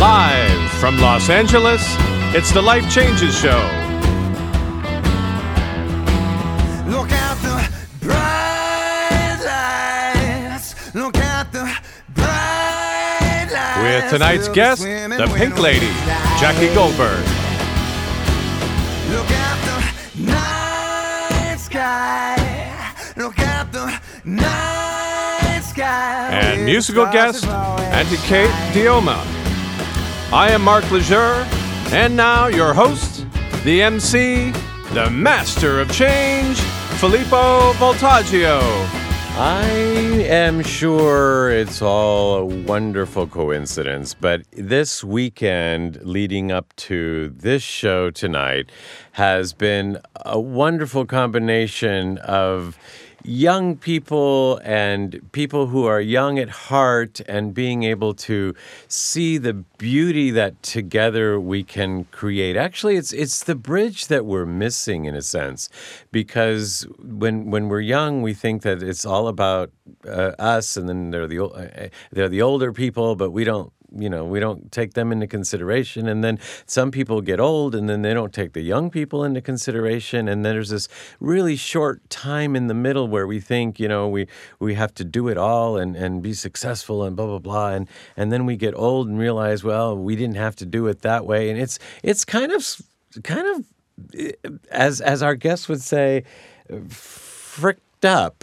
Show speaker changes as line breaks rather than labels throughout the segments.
Live from Los Angeles, it's the Life Changes Show.
Look at the bright lights. Look at the bright lights.
With tonight's guest, the Pink Lady, Jackie Goldberg.
Look at the night sky. Look at the night sky.
And musical guest, Auntie Kate Dioma. I am Mark Lejeune, and now your host, the MC, the master of change, Filippo Voltaggio.
I am sure it's all a wonderful coincidence, but this weekend leading up to this show tonight has been a wonderful combination of young people and people who are young at heart and being able to see the beauty that together we can create. Actually, it's the bridge that we're missing in a sense, because when we're young, we think that it's all about us, and then they're the older people, but we don't take them into consideration. And then some people get old and then they don't take the young people into consideration. And then there's this really short time in the middle where we think, we have to do it all and be successful and blah, blah, blah. And then we get old and realize, well, we didn't have to do it that way. And it's kind of as our guest would say, fricked up.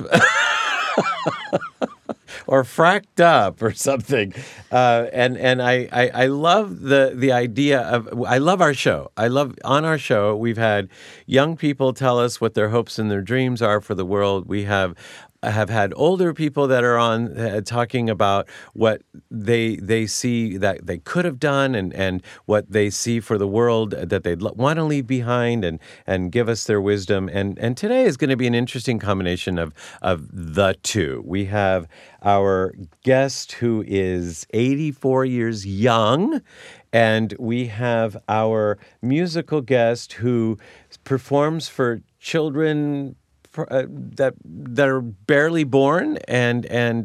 Or fracked up or something. And I love the idea of, I love our show. On our show, we've had young people tell us what their hopes and their dreams are for the world. We have had older people that are on talking about what they see that they could have done and what they see for the world that they'd want to leave behind and give us their wisdom. And today is going to be an interesting combination of the two. We have our guest who is 84 years young, and we have our musical guest who performs for children that are barely born, and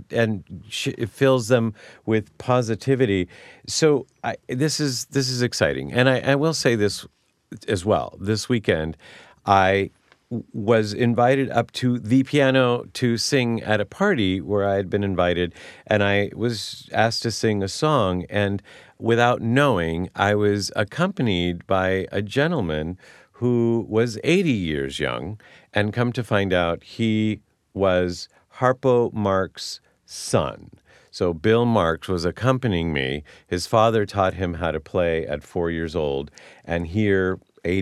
it fills them with positivity. So this is exciting, and I will say this as well. This weekend, I was invited up to the piano to sing at a party where I had been invited, and I was asked to sing a song, and without knowing, I was accompanied by a gentleman who was 80 years young, and come to find out he was Harpo Marx' son. So Bill Marx was accompanying me. His father taught him how to play at 4 years old, and here,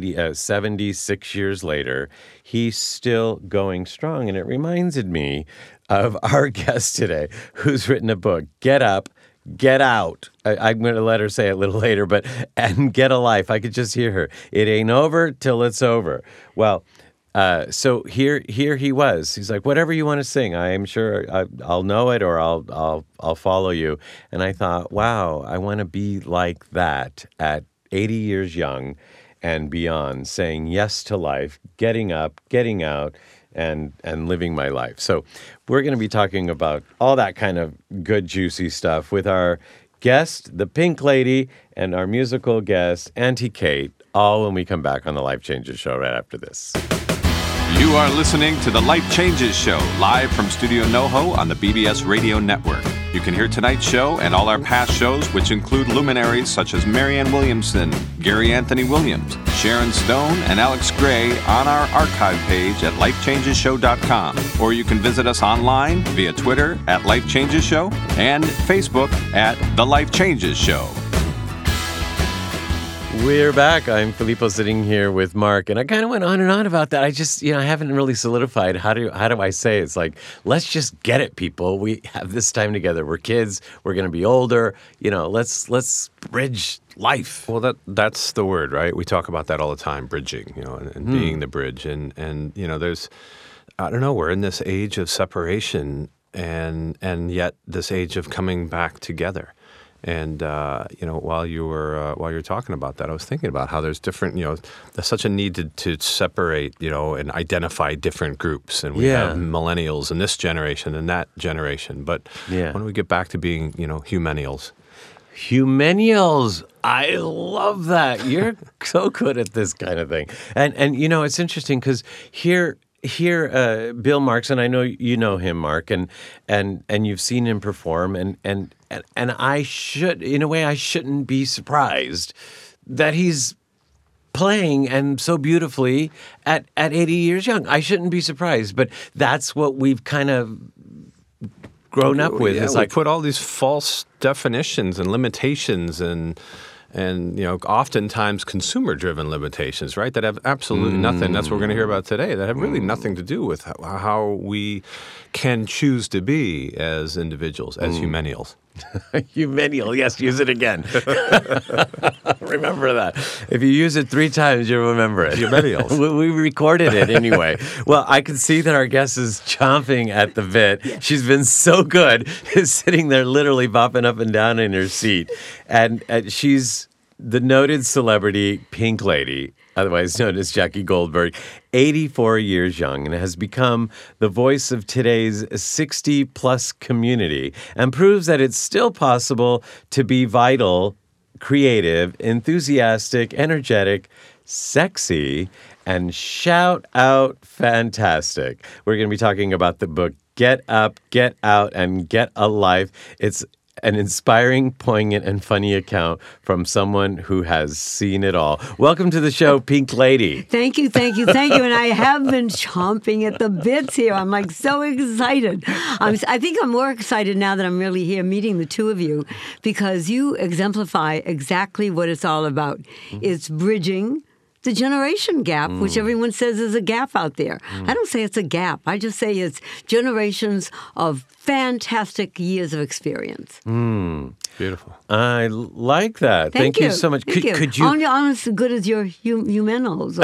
76 years later, he's still going strong. And it reminded me of our guest today, who's written a book, Get Up, Get Out. I'm going to let her say it a little later, and Get a Life. I could just hear her. It ain't over till it's over. Well, so here he was. He's like, whatever you want to sing, I am sure I'll know it, or I'll follow you. And I thought, wow, I want to be like that at 80 years young and beyond, saying yes to life, getting up, getting out, and living my life. So we're going to be talking about all that kind of good, juicy stuff with our guest, the Pink Lady, and our musical guest, Auntie Kate, all when we come back on the Life Changes Show right after this.
You are listening to the Life Changes Show, live from Studio NoHo on the BBS Radio Network. You can hear tonight's show and all our past shows, which include luminaries such as Marianne Williamson, Gary Anthony Williams, Sharon Stone, and Alex Gray on our archive page at lifechangesshow.com. Or you can visit us online via Twitter at Life Changes Show and Facebook at The Life Changes Show.
We're back. I'm Filippo sitting here with Mark, and I kind of went on and on about that. I just, I haven't really solidified how do I say it? It's like, let's just get it, people. We have this time together. We're kids. We're going to be older. Let's bridge life.
Well, that's the word, right? We talk about that all the time, bridging, and being the bridge. And there's, I don't know, we're in this age of separation and yet this age of coming back together. And while you were talking about that, I was thinking about how there's different, there's such a need to separate, and identify different groups. And we have millennials in this generation and that generation. But when we get back to being, humannials.
Humenials. I love that. You're so good at this kind of thing. And you know, it's interesting because here, Bill Marks, and I know you know him, Mark, and you've seen him perform, and I should, in a way, I shouldn't be surprised that he's playing and so beautifully at 80 years young. I shouldn't be surprised, but that's what we've kind of grown up with.
Yeah,
it's
we
like
put all these false definitions and limitations and you know, oftentimes consumer-driven limitations, right? That have absolutely nothing. That's what we're going to hear about today. That have really nothing to do with how we can choose to be as individuals, as humenials.
Humenial, yes, use it again. Remember that. If you use it 3 times, you'll remember it.
Humenials.
We recorded it anyway. Well, I can see that our guest is chomping at the bit. She's been so good, sitting there literally bopping up and down in her seat. And she's the noted celebrity Pink Lady, otherwise known as Jackie Goldberg, 84 years young, and has become the voice of today's 60-plus community, and proves that it's still possible to be vital, creative, enthusiastic, energetic, sexy, and shout out fantastic. We're going to be talking about the book Get Up, Get Out, and Get a Life. It's an inspiring, poignant, and funny account from someone who has seen it all. Welcome to the show, Pink Lady.
Thank you. And I have been chomping at the bits here. I'm like so excited. I think I'm more excited now that I'm really here meeting the two of you because you exemplify exactly what it's all about. It's bridging the generation gap, which everyone says is a gap out there. I don't say it's a gap. I just say it's generations of fantastic years of experience.
Beautiful.
I like that. Thank you so much.
Thank you.
Could you?
Only almost as good as your humanos.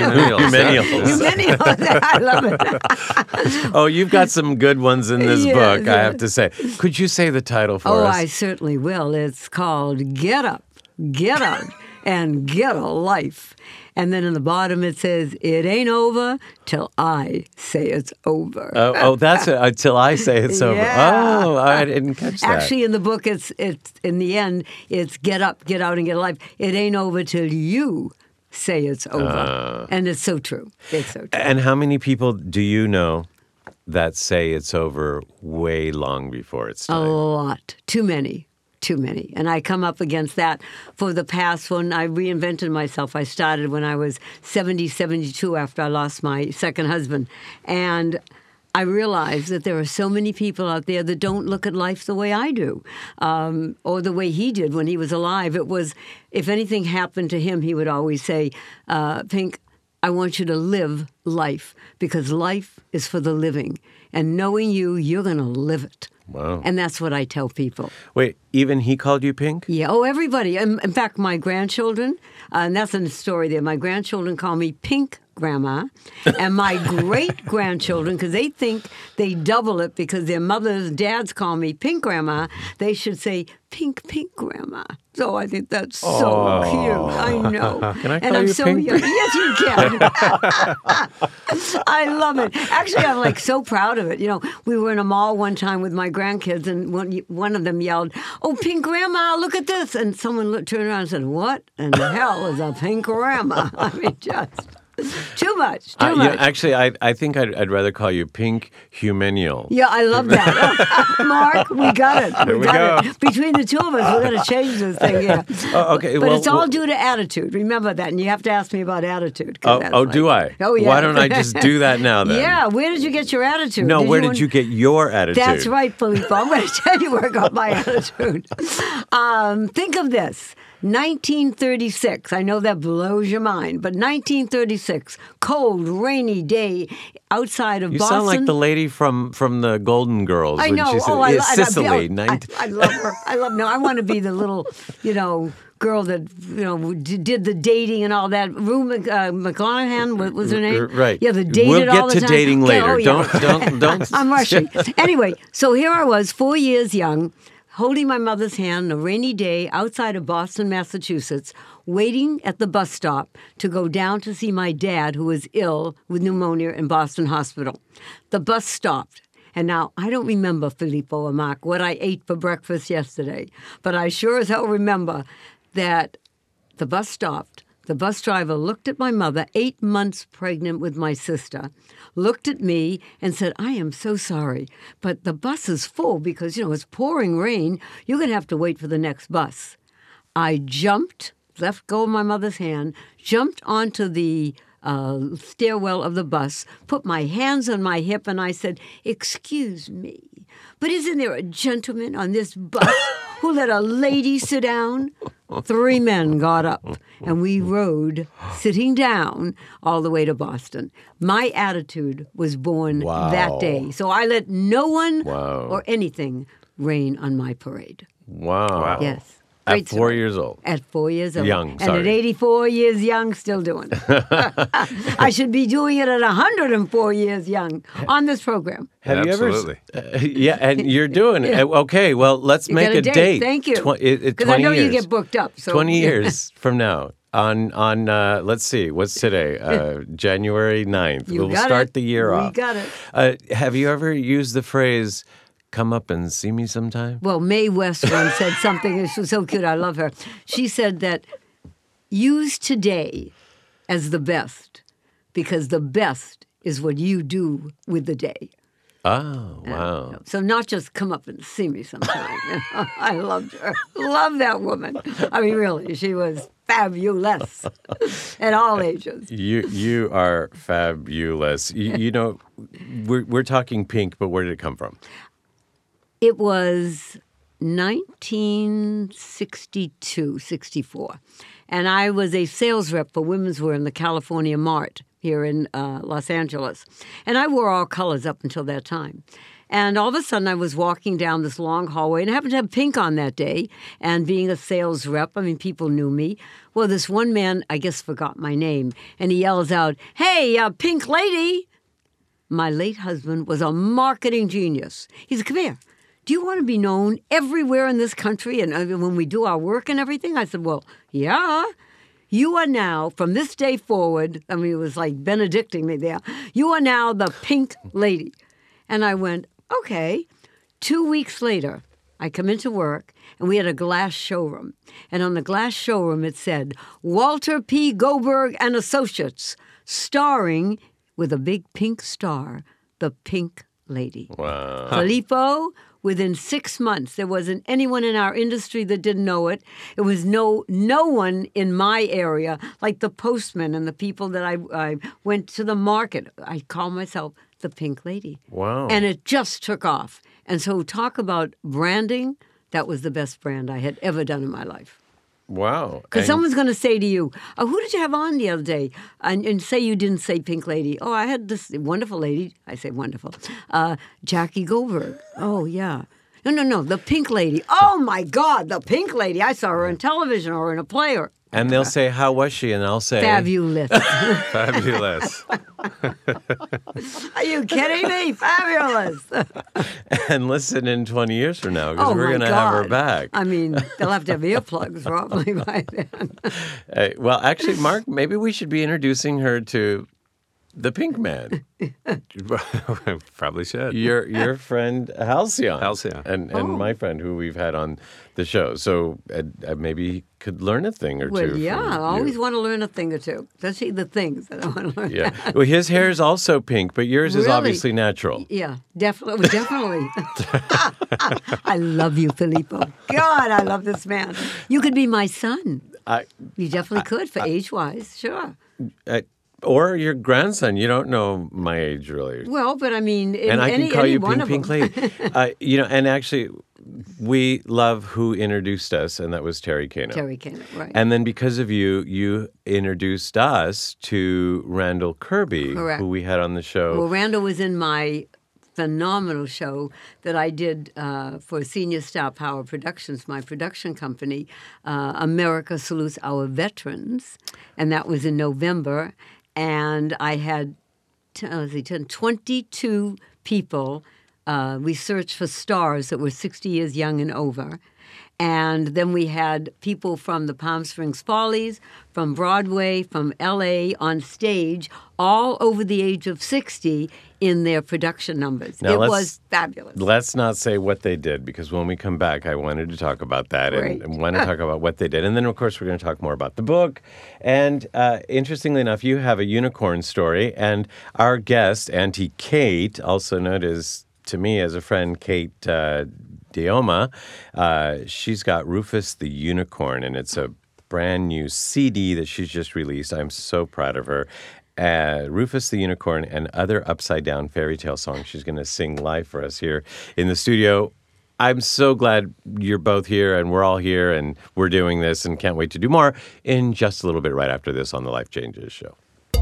Humenials.
I love it.
Oh, you've got some good ones in this
Yes,
book, I
yes.
have to say. Could you say the title for
Oh,
us?
I certainly will. It's called Get Up, Get Out, and Get a Life. And then in the bottom it says, it ain't over till I say it's over.
Oh, that's it. Until I say it's over.
Yeah.
Oh, I didn't catch that.
Actually, in the book, it's in the end, it's get up, get out, and get a life. It ain't over till you say it's over. And it's so true. It's so true.
And how many people do you know that say it's over way long before it's
A
time?
lot. Too many. And I come up against that for the past when I reinvented myself. I started when I was 72 after I lost my second husband. And I realized that there are so many people out there that don't look at life the way I do, or the way he did when he was alive. It was, if anything happened to him, he would always say, Pink, I want you to live life because life is for the living. And knowing you, you're going to live it.
Wow.
And that's what I tell people.
Wait, even he called you Pink?
Yeah. Oh, everybody. In fact, my grandchildren, and that's in the story there, my grandchildren call me Pink Grandma. And my great-grandchildren, because they think they double it because their mothers, dads call me Pink Grandma, they should say Pink Grandma. So I think that's so cute. I know.
Can I call
and I'm
you
so
Pink?
young. Yes, you can. I love it. Actually, I'm like so proud of it. You know, we were in a mall one time with my grandkids, and one of them yelled, "Oh, Pink Grandma, look at this!" And someone turned around and said, "What in the hell is a Pink Grandma?" I mean, just too much. Too much.
Actually, I think I'd rather call you Pink Humenial.
Yeah, I love that. Mark, we got it.
There we
got
go.
it. Between the two of us, we're going to change this thing, yeah.
Oh, okay.
But
well,
it's all due to attitude. Remember that. And you have to ask me about attitude.
Do I?
Oh, yeah.
Why don't I just do that now then?
Yeah. Where did you get your attitude?
No, where did you get your attitude?
That's right, Filippo. I'm going to tell you where I got my attitude. Think of this. 1936. I know that blows your mind, but 1936, cold, rainy day outside of
You
Boston.
sound like the lady from the Golden Girls.
I
when
know.
She said, Sicily.
I love her. I want to be the little, girl that, did the dating and all that. Rue McClanahan, what was her name?
Right.
Yeah, the dated
We'll
all
get
the
to
time.
dating later.
Oh, yeah.
Don't.
I'm rushing. Anyway, so here I was, 4 years young, holding my mother's hand on a rainy day outside of Boston, Massachusetts, waiting at the bus stop to go down to see my dad, who was ill with pneumonia in Boston Hospital. The bus stopped, And now, I don't remember, Filippo or Mark, what I ate for breakfast yesterday, but I sure as hell remember that the bus stopped. The bus driver looked at my mother, 8 months pregnant with my sister, looked at me and said, I am so sorry, but the bus is full because, it's pouring rain. You're going to have to wait for the next bus. I jumped, left go of my mother's hand, jumped onto the stairwell of the bus, put my hands on my hip, and I said, excuse me, but isn't there a gentleman on this bus who let a lady sit down? 3 men got up, and we rode, sitting down, all the way to Boston. My attitude was born that day. So I let no one or anything rain on my parade.
Wow.
Yes.
At
Great
4
story.
years old.
At 4 years old.
Young,
And
sorry.
at 84 years young, still doing it. I should be doing it at 104 years young on this program.
Have
Absolutely.
you ever? Yeah, and you're doing it. Okay, well, let's
You
make
got
a date.
Thank you.
20
Because I know
years.
you get booked up. So
20 years from now. On let's see, what's today? January 9th.
You
We'll
got
start
it.
the year
We
off.
got it.
Have you ever used the phrase, come up and see me sometime?
Well, Mae West once said something, and she was so cute, I love her. She said that use today as the best, because the best is what you do with the day.
Oh, wow.
So not just come up and see me sometime. I loved her. Love that woman. I mean, really, she was fabulous at all ages.
You are fabulous. We're talking Pink, but where did it come from?
It was 1962, 64. And I was a sales rep for women's wear in the California Mart here in Los Angeles. And I wore all colors up until that time. And all of a sudden, I was walking down this long hallway, and I happened to have pink on that day. And being a sales rep, I mean, people knew me. Well, this one man, I guess, forgot my name. And he yells out, "Hey, pink lady!" My late husband was a marketing genius. He said, "Come here. Do you want to be known everywhere in this country and when we do our work and everything?" I said, "Well, yeah. You are now, from this day forward," I mean, it was like benedicting me there, "you are now the pink lady." And I went, okay. 2 weeks later, I come into work, and we had a glass showroom. And on the glass showroom, it said, Walter P. Goldberg and Associates, starring, with a big pink star, the Pink Lady.
Wow.
Filippo, within 6 months, there wasn't anyone in our industry that didn't know it. It was no one in my area, like the postman and the people that I went to the market. I call myself the Pink Lady.
Wow.
And it just took off. And so talk about branding, that was the best brand I had ever done in my life.
Wow.
Because
And-
someone's going to say to you, "Oh, who did you have on the other day?" And say you didn't say Pink Lady. "Oh, I had this wonderful lady." I say wonderful. Jackie Goldberg. "Oh, yeah." No, the Pink Lady. "Oh, my God, the Pink Lady. I saw her on television or in a play."
And they'll say, how was she? And I'll say...
Fabulous.
Fabulous.
Are you kidding me? Fabulous.
And listen in 20 years from now, because
Oh,
we're
my
going to have her
God.
back.
I mean, they'll have to have earplugs probably by then.
Well, actually, Mark, maybe we should be introducing her to the Pink Man,
Probably should.
your friend Halcyon.
Halcyon.
And
Oh.
my friend who we've had on the show. So maybe he could learn a thing or two.
Well, yeah,
from
I
you.
always want to learn a thing or two, especially the things that I want to learn.
Yeah. Well, his hair is also pink, but yours is
Really?
obviously natural.
Yeah, definitely. I love you, Filippo. God, I love this man. You could be my son. You definitely could, for age-wise, sure.
Or your grandson. You don't know my age, really.
Well, but I mean,
And I can call
any
you
one
Pink
of them.
Lady. And actually, we love who introduced us, and that was Terry Kano.
Terry Kano, right.
And then because of you, you introduced us to Randall Kirby,
Correct.
who we had on the show.
Well, Randall was in my phenomenal show that I did for Senior Star Power Productions, my production company, America Salutes Our Veterans, and that was in November. And I had 22 people we searched for stars that were 60 years young and over. And then we had people from the Palm Springs Follies, from Broadway, from L.A. on stage, all over the age of 60 in their production numbers.
Now
it was fabulous.
Let's not say what they did, because when we come back, I wanted to talk about that and want to talk about what they did. And then, of course, we're going to talk more about the book. And interestingly enough, you have a unicorn story. And our guest, Auntie Kate, also known as, to me as a friend, Kate Dioma, she's got Rufus the Unicorn, and it's a brand new CD that she's just released. I'm so proud of her. Rufus the Unicorn and other upside-down fairy tale songs. She's going to sing live for us here in the studio. I'm so glad you're both here, and we're all here, and we're doing this, and can't wait to do more in just a little bit right after this on the Life Changes Show.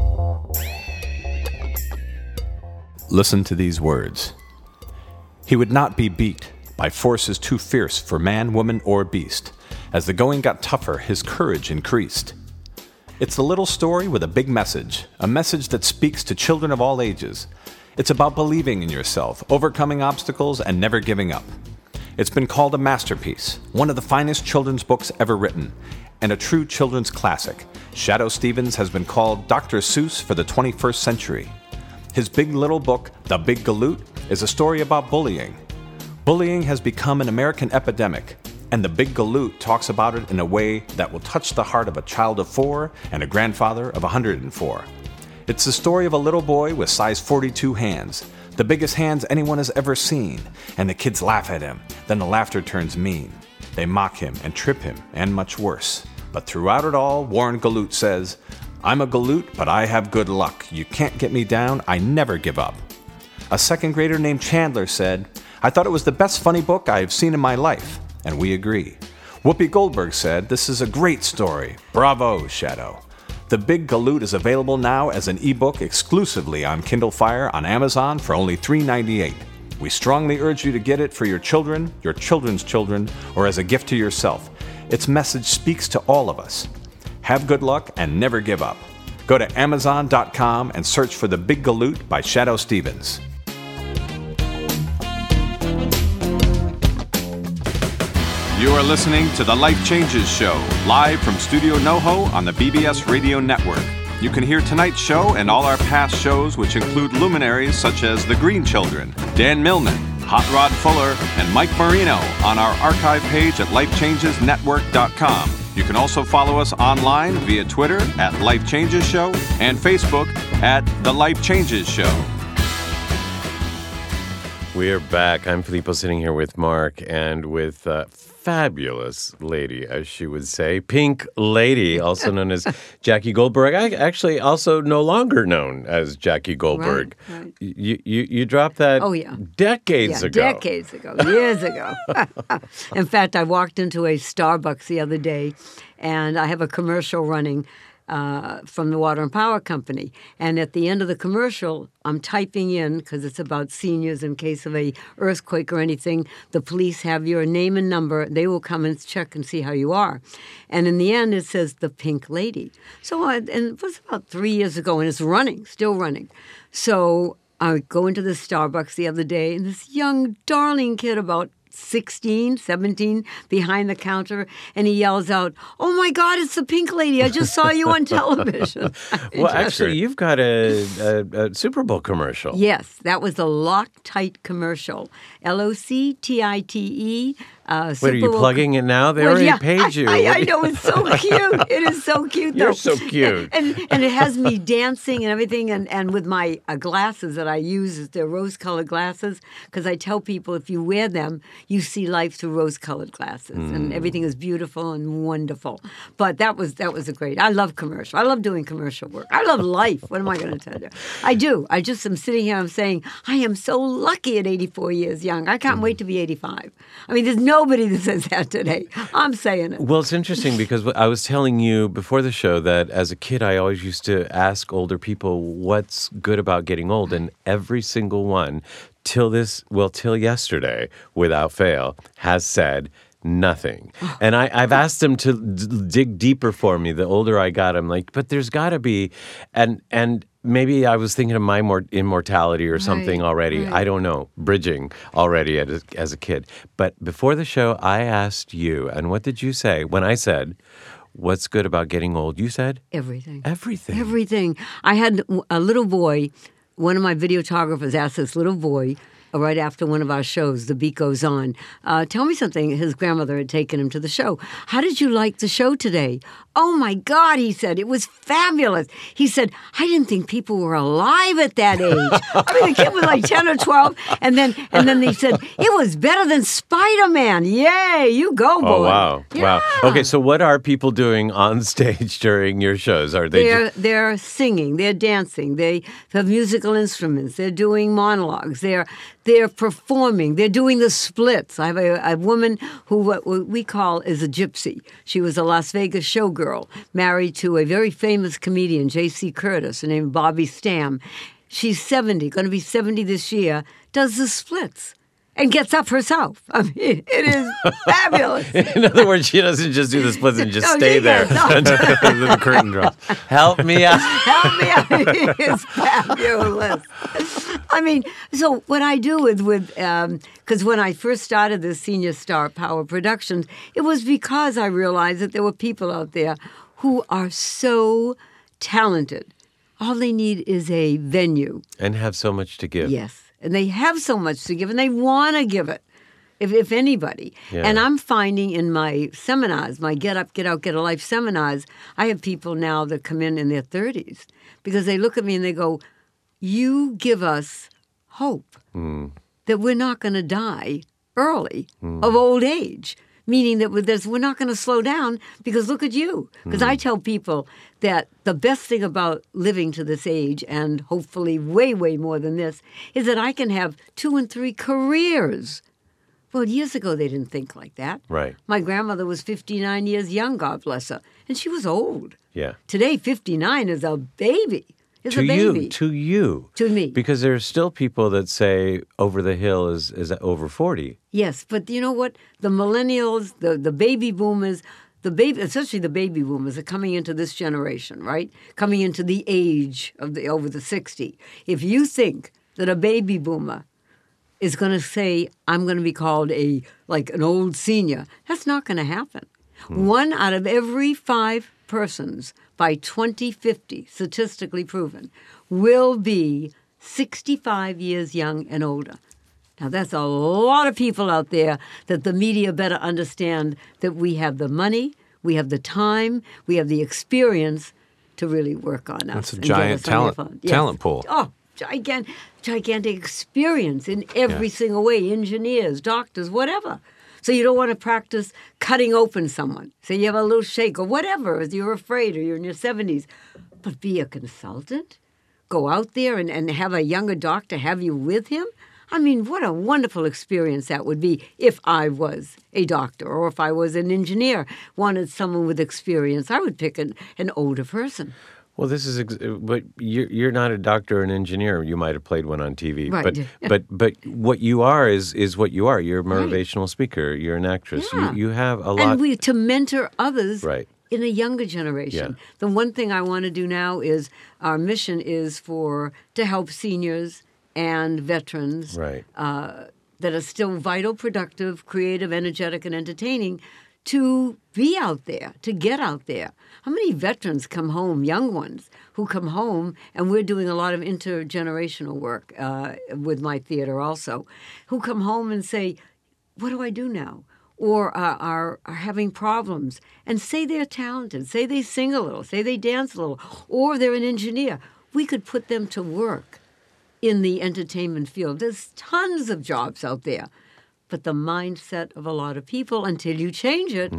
Listen to these words. He would not be beat by forces too fierce for man, woman, or beast. As the going got tougher, his courage increased. It's a little story with a big message, a message that speaks to children of all ages. It's about believing in yourself, overcoming obstacles, and never giving up. It's been called a masterpiece, one of the finest children's books ever written, and a true children's classic. Shadoe Stevens has been called Dr. Seuss for the 21st century. His big little book, The Big Galoot, is a story about bullying. Bullying has become an American epidemic, and The Big Galoot talks about it in a way that will touch the heart of a child of 4 and a grandfather of 104. It's the story of a little boy with size 42 hands, the biggest hands anyone has ever seen, and the kids laugh at him. Then the laughter turns mean. They mock him and trip him, and much worse. But throughout it all, Warren Galoot says, "I'm a Galoot, but I have good luck. You can't get me down, I never give up." A second grader named Chandler said, "I thought it was the best funny book I have seen in my life." And we agree. Whoopi Goldberg said, "This is a great story. Bravo, Shadoe." The Big Galoot is available now as an ebook exclusively on Kindle Fire on Amazon for only $3.98. We strongly urge you to get it for your children, your children's children, or as a gift to yourself. Its message speaks to all of us. Have good luck and never give up. Go to Amazon.com and search for The Big Galoot by Shadoe Stevens.
You are listening to the Life Changes Show, live from Studio NoHo on the BBS Radio Network. You can hear tonight's show and all our past shows, which include luminaries such as The Green Children, Dan Millman, Hot Rod Fuller, and Mike Marino on our archive page at lifechangesnetwork.com. You can also follow us online via Twitter at Life Changes Show and Facebook at The Life Changes Show.
We are back. I'm Filippo, sitting here with Mark and with fabulous lady, as she would say, Pink Lady, also known as Jackie Goldberg. I actually also no longer known as Jackie Goldberg.
Right.
You dropped that decades ago.
Decades ago, years ago. In fact, I walked into a Starbucks the other day, and I have a commercial running from the Water and Power Company. And at the end of the commercial, I'm typing in, because it's about seniors in case of a earthquake or anything, the police have your name and number. They will come and check and see how you are. And in the end, it says the Pink Lady. So, and it was about 3 years ago, and it's running, still running. So I go into the Starbucks the other day, and this young, darling kid about 16, 17, behind the counter, and he yells out, "Oh my God, it's the Pink Lady. I just saw you on television."
Well, actually, you've got a Super Bowl commercial.
Yes, that was a Loctite commercial. Loctite.
Wait, are you plugging it now? They already paid you.
I know, it's so cute. It is so cute, though.
You're so cute.
And it has me dancing and everything, and with my glasses that I use, they're rose-colored glasses, because I tell people if you wear them, you see life through rose-colored glasses, and everything is beautiful and wonderful. But that was a great. I love commercial. I love doing commercial work. I love life. What am I going to tell you? I do. I just am sitting here. I'm saying I am so lucky at 84 years young. I can't wait to be 85. I mean, there's nobody that says that today. I'm saying it.
Well, it's interesting because I was telling you before the show that as a kid, I always used to ask older people what's good about getting old, and every single one till yesterday, without fail, has said nothing. And I've asked them to dig deeper for me. The older I got, I'm like, but there's got to be, and maybe I was thinking of my immortality or something already.
right.
I don't know. Bridging already as a kid. But before the show, I asked you, and what did you say? When I said, what's good about getting old? You said?
Everything.
Everything.
Everything. I had a little boy, one of my videographers asked this little boy right after one of our shows, The Beat Goes On, tell me something. His grandmother had taken him to the show. How did you like the show today? Oh my God, he said, it was fabulous. He said, I didn't think people were alive at that age. I mean, the kid was like 10 or 12. And then he said, it was better than Spider-Man. Yay, you go, boy.
Oh, wow.
Yeah.
Wow. Okay, so what are people doing on stage during your shows? Are they
They're singing, they're dancing, they have musical instruments, they're doing monologues, they're performing, they're doing the splits. I have a woman who what we call is a gypsy. She was a Las Vegas showgirl, married to a very famous comedian, J.C. Curtis, named Bobby Stam. She's 70, going to be 70 this year, does the splits. And gets up herself. I mean, it is fabulous.
In other words, she doesn't just do the splits and just
No,
stay
she
there.
does not.
Then the curtain drops.
Help me out.
Help me out. It's fabulous. I mean, so what I do is because when I first started this Senior Star Power Productions, it was because I realized that there were people out there who are so talented. All they need is a venue.
And have so much to give.
Yes. And they have so much to give, and they want to give it, if anybody.
Yeah.
And I'm finding in my seminars, my Get Up, Get Out, Get a Life seminars, I have people now that come in their 30s because they look at me and they go, you give us hope that we're not going to die early of old age. Meaning that we're not going to slow down because look at you. Because I tell people that the best thing about living to this age, and hopefully way, way more than this, is that I can have 2 and 3 careers. Well, years ago, they didn't think like that.
Right.
My grandmother was 59 years young, God bless her, and she was old.
Yeah.
Today, 59 is a baby. It's a baby.
To you.
To me.
Because there are still people that say over the hill is over 40.
Yes, but you know what? The millennials, the baby boomers, especially the baby boomers are coming into this generation, right? Coming into the age of over the 60. If you think that a baby boomer is going to say, I'm going to be called an old senior, that's not going to happen. 1 out of every 5 persons by 2050, statistically proven, will be 65 years young and older. Now, that's a lot of people out there that the media better understand that we have the money, we have the time, we have the experience to really work on us.
That's a
and get
giant
us on your phone.
talent pool.
Oh, gigantic experience in every single way, engineers, doctors, whatever. So you don't want to practice cutting open someone. Say you have a little shake or whatever, as you're afraid or you're in your 70s. But be a consultant. Go out there and have a younger doctor have you with him. I mean, what a wonderful experience that would be if I was a doctor or if I was an engineer, wanted someone with experience. I would pick an older person.
Well, this is, but you're not a doctor or an engineer. You might have played one on TV,
Right.
but what you are is what you are. You're a motivational speaker. You're an actress.
Yeah.
You have a lot.
And to mentor others
Right.
in a younger generation.
Yeah.
The one thing I want to do now is our mission is to help seniors and veterans
Right.
that are still vital, productive, creative, energetic, and entertaining to be out there, to get out there. How many veterans come home, young ones, who come home, and we're doing a lot of intergenerational work with my theater also, who come home and say, what do I do now? Or are having problems, and say they're talented, say they sing a little, say they dance a little, or they're an engineer. We could put them to work in the entertainment field. There's tons of jobs out there. But the mindset of a lot of people, until you change it,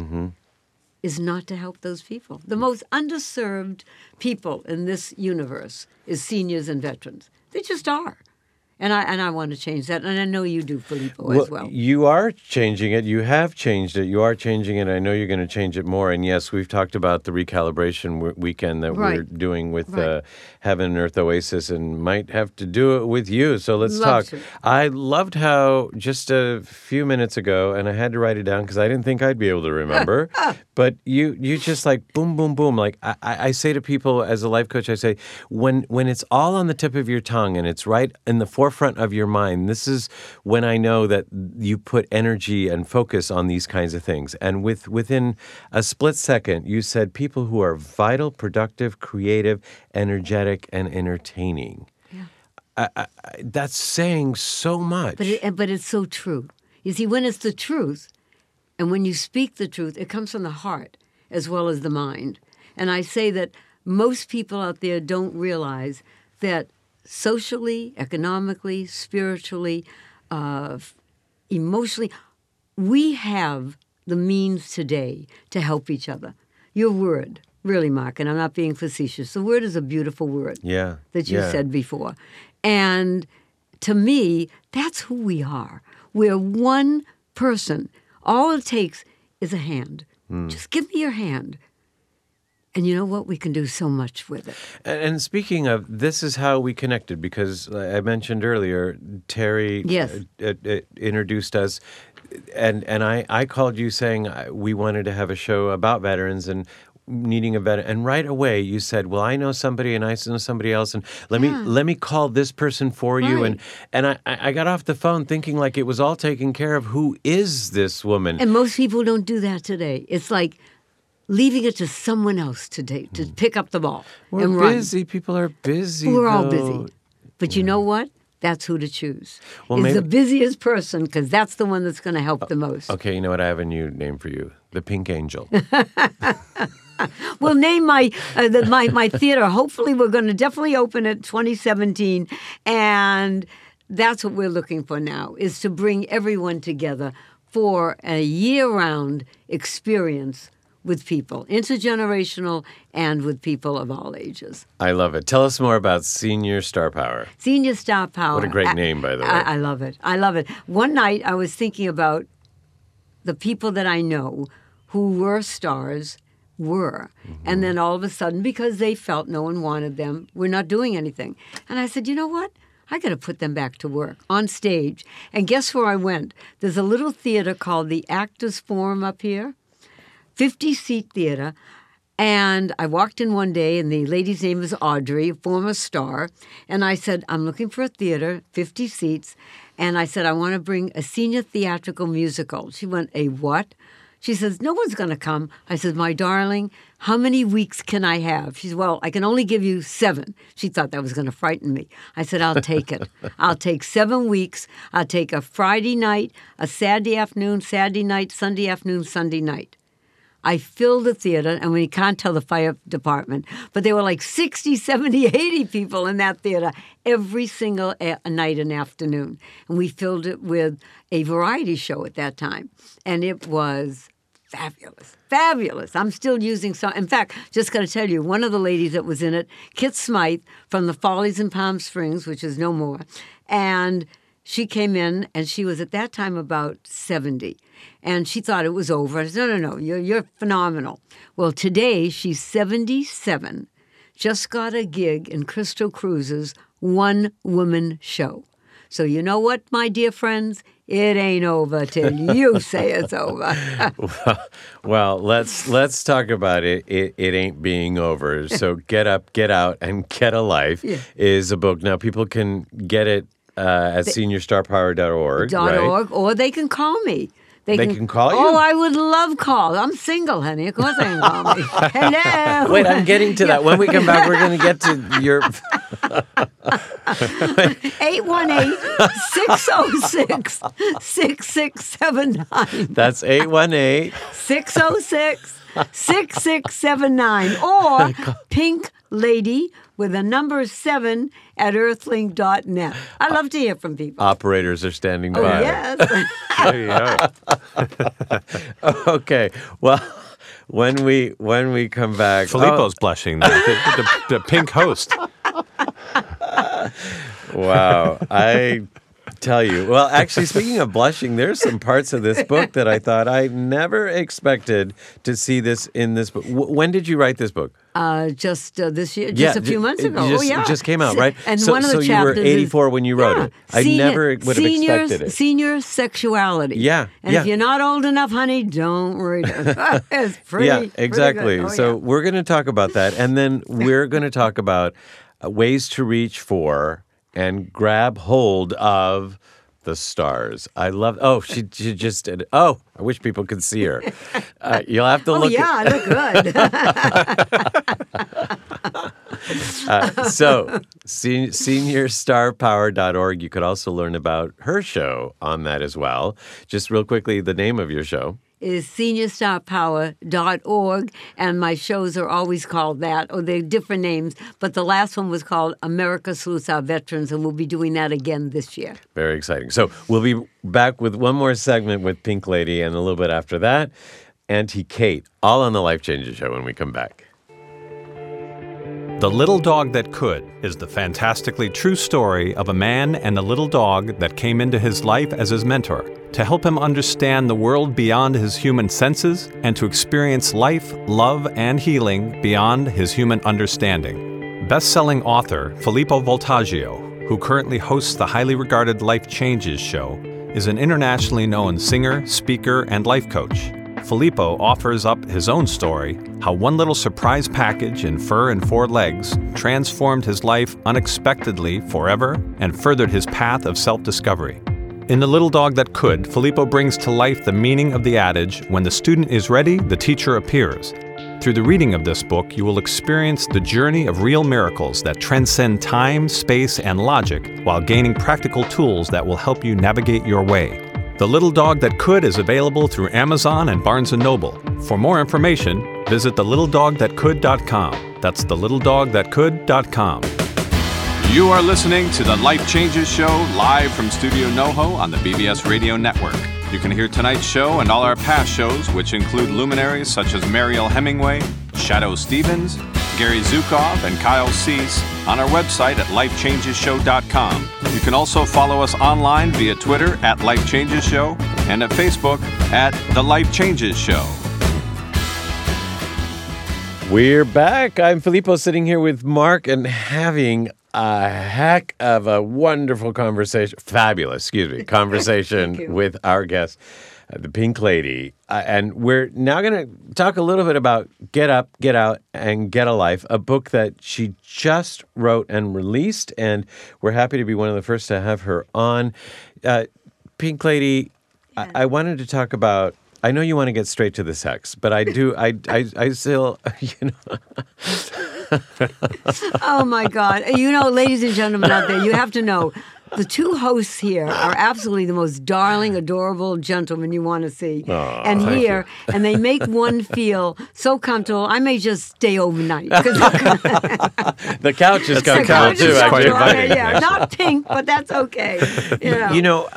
is not to help those people. The most underserved people in this universe is seniors and veterans. They just are. And I want to change that, and I know you do, Filippo, as well.
You are changing it. You have changed it. You are changing it. I know you're going to change it more. And yes, we've talked about the recalibration weekend that we're doing with Heaven and Earth Oasis, and might have to do it with you. So let's talk. I loved how just a few minutes ago, and I had to write it down because I didn't think I'd be able to remember, but you just like boom, boom, boom. Like I say to people as a life coach, I say, when it's all on the tip of your tongue and it's right in the forefront of your mind, this is when I know that you put energy and focus on these kinds of things. And within a split second, you said people who are vital, productive, creative, energetic, and entertaining. Yeah. That's saying so much.
But it's so true. You see, when it's the truth, and when you speak the truth, it comes from the heart as well as the mind. And I say that most people out there don't realize that socially, economically, spiritually, emotionally, we have the means today to help each other. Your word, really, Mark, and I'm not being facetious, the word is a beautiful word that you said before. And to me, that's who we are. We're one person. All it takes is a hand. Just give me your hand. And you know what? We can do so much with it.
And speaking of, this is how we connected, because I mentioned earlier, Terry introduced us, and I called you saying we wanted to have a show about veterans and needing a veteran. And right away you said, well, I know somebody and I know somebody else, and let me call this person for you. And I got off the phone thinking like it was all taken care of. Who is this woman?
And most people don't do that today. It's like leaving it to someone else today to pick up the ball and run.
We're busy. People are busy.
We're all busy. But you know what? That's who to choose. Well, the busiest person, because that's the one that's going to help the most.
Okay, you know what? I have a new name for you. The Pink Angel.
We'll name my theater. Hopefully we're going to definitely open it 2017. And that's what we're looking for now, is to bring everyone together for a year-round experience with people, intergenerational and with people of all ages.
I love it. Tell us more about Senior Star Power.
Senior Star Power.
What a great name, by the way.
I love it. I love it. One night I was thinking about the people that I know who were stars, and then all of a sudden, because they felt no one wanted them, we're not doing anything. And I said, you know what? I got to put them back to work on stage. And guess where I went? There's a little theater called the Actors Forum up here. 50-seat theater, and I walked in one day, and the lady's name is Audrey, a former star, and I said, I'm looking for a theater, 50 seats, and I said, I want to bring a senior theatrical musical. She went, a what? She says, no one's going to come. I said, my darling, how many weeks can I have? She said, well, I can only give you 7. She thought that was going to frighten me. I said, I'll take it. I'll take 7 weeks. I'll take a Friday night, a Saturday afternoon, Saturday night, Sunday afternoon, Sunday night. I filled the theater, and we can't tell the fire department, but there were like 60, 70, 80 people in that theater every single night and afternoon. And we filled it with a variety show at that time. And it was fabulous. Fabulous. I'm still using some. In fact, just got to tell you, one of the ladies that was in it, Kit Smythe from the Follies in Palm Springs, which is no more, and she came in, and she was at that time about 70. And she thought it was over. I said, no, you're phenomenal. Well, today she's 77, just got a gig in Crystal Cruise's one-woman show. So you know what, my dear friends? It ain't over till you say it's over.
Well, let's talk about it. It ain't being over. So Get Up, Get Out, and Get a Life is a book. Now, people can get it at seniorstarpower.org.
.org, or they can call me. They can call you? Oh, I would love call. I'm single, honey. Of course they can call me. Hello.
Wait, I'm getting to that. When we come back, we're going to get to your...
818-606-6679.
That's
818-606-6679. Or Pink Lady with a number 7 at earthlink.net. I love to hear from people.
Operators are standing by.
Oh, yes.
There you go.
Okay. Well, when we come back...
Filippo's blushing. The pink host.
Wow. I tell you. Well, actually, speaking of blushing, there's some parts of this book that I thought I never expected to see this in this book. When did you write this book?
Just this year, just a few months ago.
It just came out, right?
And
so,
one of the
so
chapters
you were 84 when you wrote it. I never would have expected it.
Senior sexuality.
Yeah,
And if you're not old enough, honey, don't read it. It's pretty.
Yeah, exactly.
Pretty good.
So we're going to talk about that, and then we're going to talk about ways to reach for and grab hold of the stars. I love. Oh, she just did. Oh, I wish people could see her. You'll have to look.
Yeah, I look good.
So, seniorstarpower.org. You could also learn about her show on that as well. Just real quickly, the name of your show
is seniorstarpower.org, and my shows are always called that, or they're different names, but the last one was called America Salutes Our Veterans, and we'll be doing that again this year.
Very exciting. So we'll be back with one more segment with Pink Lady, and a little bit after that, Auntie Kate, all on the Life Changes Show when we come back.
The Little Dog That Could is the fantastically true story of a man and a little dog that came into his life as his mentor to help him understand the world beyond his human senses and to experience life, love, and healing beyond his human understanding. Best-selling author Filippo Voltaggio, who currently hosts the highly regarded Life Changes show, is an internationally known singer, speaker, and life coach. Filippo offers up his own story, how one little surprise package in fur and 4 legs transformed his life unexpectedly forever and furthered his path of self-discovery. In The Little Dog That Could, Filippo brings to life the meaning of the adage, when the student is ready, the teacher appears. Through the reading of this book, you will experience the journey of real miracles that transcend time, space, and logic while gaining practical tools that will help you navigate your way. The Little Dog That Could is available through Amazon and Barnes & Noble. For more information, visit thelittledogthatcould.com. That's thelittledogthatcould.com.
You are listening to the Life Changes Show live from Studio NoHo on the BBS Radio Network. You can hear tonight's show and all our past shows, which include luminaries such as Mariel Hemingway, Shadoe Stevens, Gary Zukav, and Kyle Cease on our website at lifechangeshow.com. You can also follow us online via Twitter at Life Changes Show and at Facebook at The Life Changes Show.
We're back. I'm Filippo sitting here with Mark and having a heck of a wonderful conversation, conversation with our guest, the Pink Lady. And we're now going to talk a little bit about Get Up, Get Out, and Get a Life, a book that she just wrote and released. And we're happy to be one of the first to have her on. Pink Lady, yeah. I wanted to talk about, I know you want to get straight to the sex, but I do, I still, you know.
Oh, my God. You know, ladies and gentlemen out there, you have to know, the two hosts here are absolutely the most darling, adorable gentlemen you want to see. And they make one feel so comfortable. I may just stay overnight.
The couch is comfortable, too.
Quite inviting.
Yeah, not pink, but that's okay.
You know,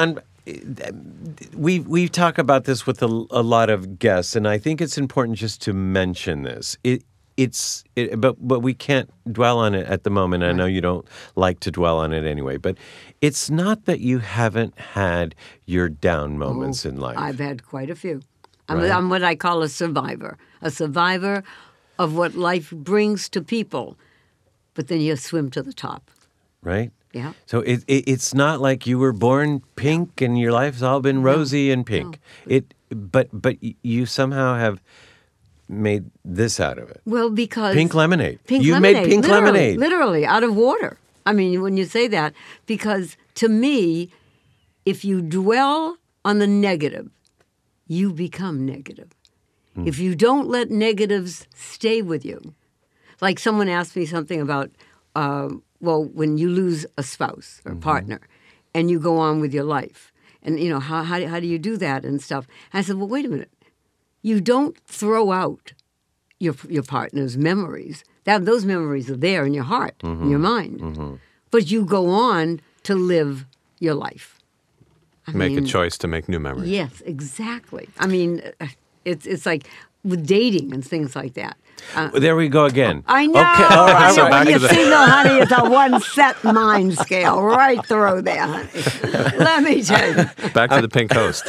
we talk about this with a lot of guests, and I think it's important just to mention this. But we can't dwell on it at the moment. I know you don't like to dwell on it anyway, but it's not that you haven't had your down moments in life.
I've had quite a few. I'm what I call a survivor of what life brings to people, but then you swim to the top.
Right?
Yeah.
So it's not like you were born pink and your life's all been rosy and pink. No. But you somehow have made this out of it.
Well, because
pink lemonade. You made pink lemonade.
Literally, out of water. I mean, when you say that, because to me, if you dwell on the negative, you become negative. If you don't let negatives stay with you, like someone asked me something about, when you lose a spouse or partner, and you go on with your life, and you know how do you do that and stuff? And I said, well, wait a minute. You don't throw out your partner's memories. Those memories are there in your heart, in your mind. But you go on to live your life.
Make a choice to make new memories.
Yes, exactly. I mean, it's like with dating and things like that.
There we go again.
I know.
Okay, all right,
so back to
You
the-
see, no, honey, it's a one-set mind scale right through there, honey. Let me tell you.
Back to the pink host.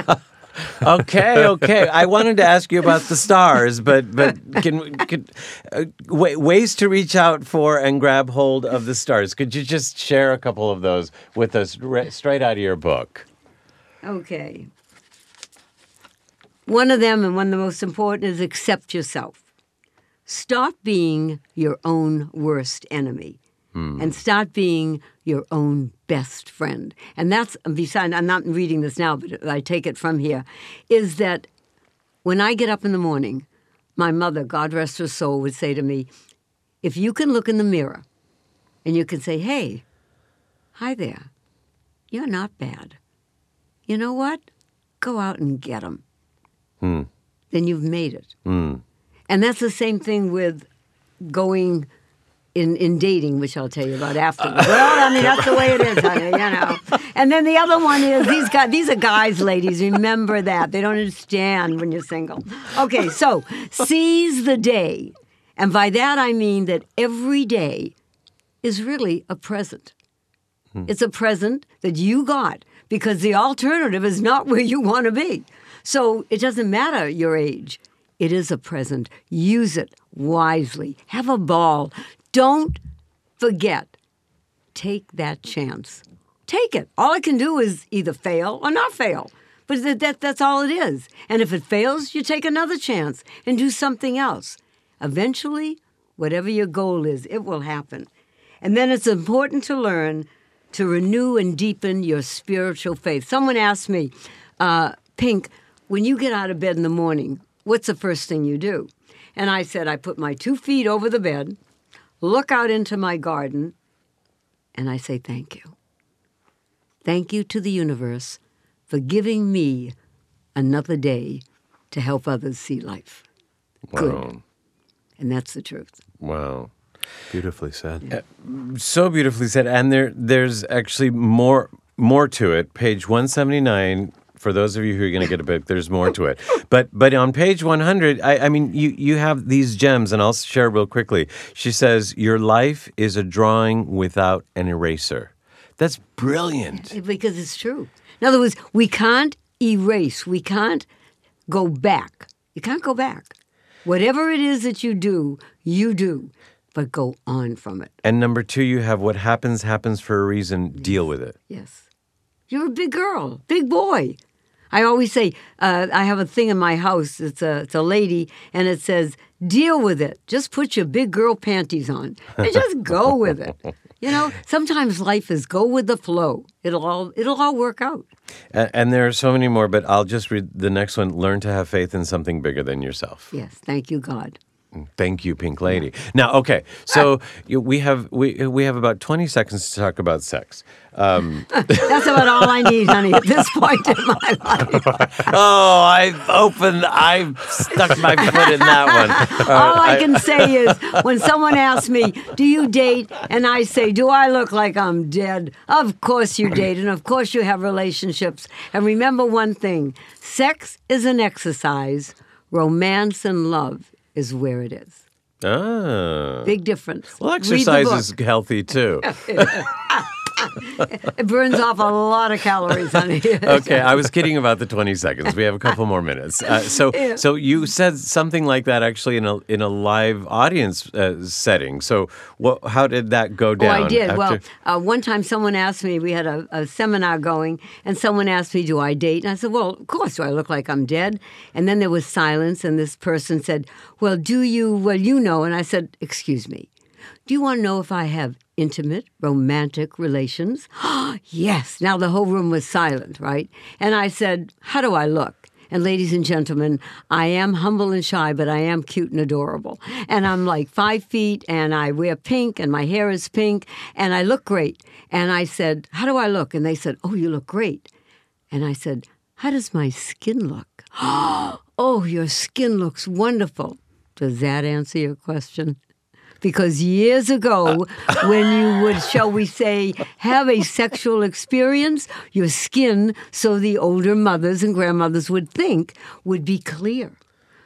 Okay. I wanted to ask you about the stars, but ways to reach out for and grab hold of the stars. Could you just share a couple of those with us straight out of your book?
Okay. One of them, and one of the most important, is accept yourself. Stop being your own worst enemy and start being your own best friend. And that's, besides, I'm not reading this now, but I take it from here, is that when I get up in the morning, my mother, God rest her soul, would say to me, if you can look in the mirror and you can say, hey, hi there, you're not bad. You know what? Go out and get them. Then you've made it. And that's the same thing with going in dating, which I'll tell you about afterwards. Well, I mean, that's the way it is, honey, you know. And then the other one is, these are guys, ladies. Remember that. They don't understand when you're single. Okay, so seize the day. And by that, I mean that every day is really a present. It's a present that you got because the alternative is not where you want to be. So it doesn't matter your age. It is a present. Use it wisely. Have a ball. Don't forget. Take that chance. Take it. All it can do is either fail or not fail. But that's all it is. And if it fails, you take another chance and do something else. Eventually, whatever your goal is, it will happen. And then it's important to learn to renew and deepen your spiritual faith. Someone asked me, Pink, when you get out of bed in the morning, what's the first thing you do? And I said, I put my 2 feet over the bed, look out into my garden, and I say, thank you. Thank you to the universe for giving me another day to help others see life.
Wow.
Good. And that's the truth.
Wow.
Beautifully said.
So beautifully said. And there's actually more to it. Page 179. For those of you who are going to get a book, there's more to it. But on page 100, I mean, you have these gems, and I'll share real quickly. She says, your life is a drawing without an eraser. That's brilliant.
Because it's true. In other words, we can't erase. We can't go back. You can't go back. Whatever it is that you do, but go on from it.
And number 2, you have what happens for a reason. Deal with it.
Yes. You're a big girl, big boy. I always say, I have a thing in my house. It's a lady, and it says, deal with it. Just put your big girl panties on and just go with it. You know, sometimes life is go with the flow. It'll all work out.
And there are so many more, but I'll just read the next one. Learn to have faith in something bigger than yourself.
Yes. Thank you, God.
Thank you, Pink Lady. Now, okay, so we have about 20 seconds to talk about sex.
That's about all I need, honey, at this point in my life.
Oh, I stuck my foot in that one.
All I can say is when someone asks me, do you date? And I say, do I look like I'm dead? Of course you date, and of course you have relationships. And remember one thing, sex is an exercise. Romance and love is where it is.
Ah.
Big difference.
Well,
Read the
exercise
book.
is healthy, too.
It burns off a lot of calories, honey.
Okay, I was kidding about the 20 seconds. We have a couple more minutes. So you said something like that actually in a live audience setting. So how did that go down?
Oh, I did. Well, one time someone asked me, we had a seminar going, and someone asked me, do I date? And I said, well, of course, do I look like I'm dead? And then there was silence, and this person said, well, do you? Well, you know. And I said, excuse me, do you want to know if I have intimate, romantic relations? Yes. Now the whole room was silent, right? And I said, how do I look? And ladies and gentlemen, I am humble and shy, but I am cute and adorable. And I'm like 5 feet, and I wear pink, and my hair is pink, and I look great. And I said, how do I look? And they said, oh, you look great. And I said, how does my skin look? Oh, your skin looks wonderful. Does that answer your question? Because years ago, when you would, shall we say, have a sexual experience, your skin, so the older mothers and grandmothers would think, would be clear.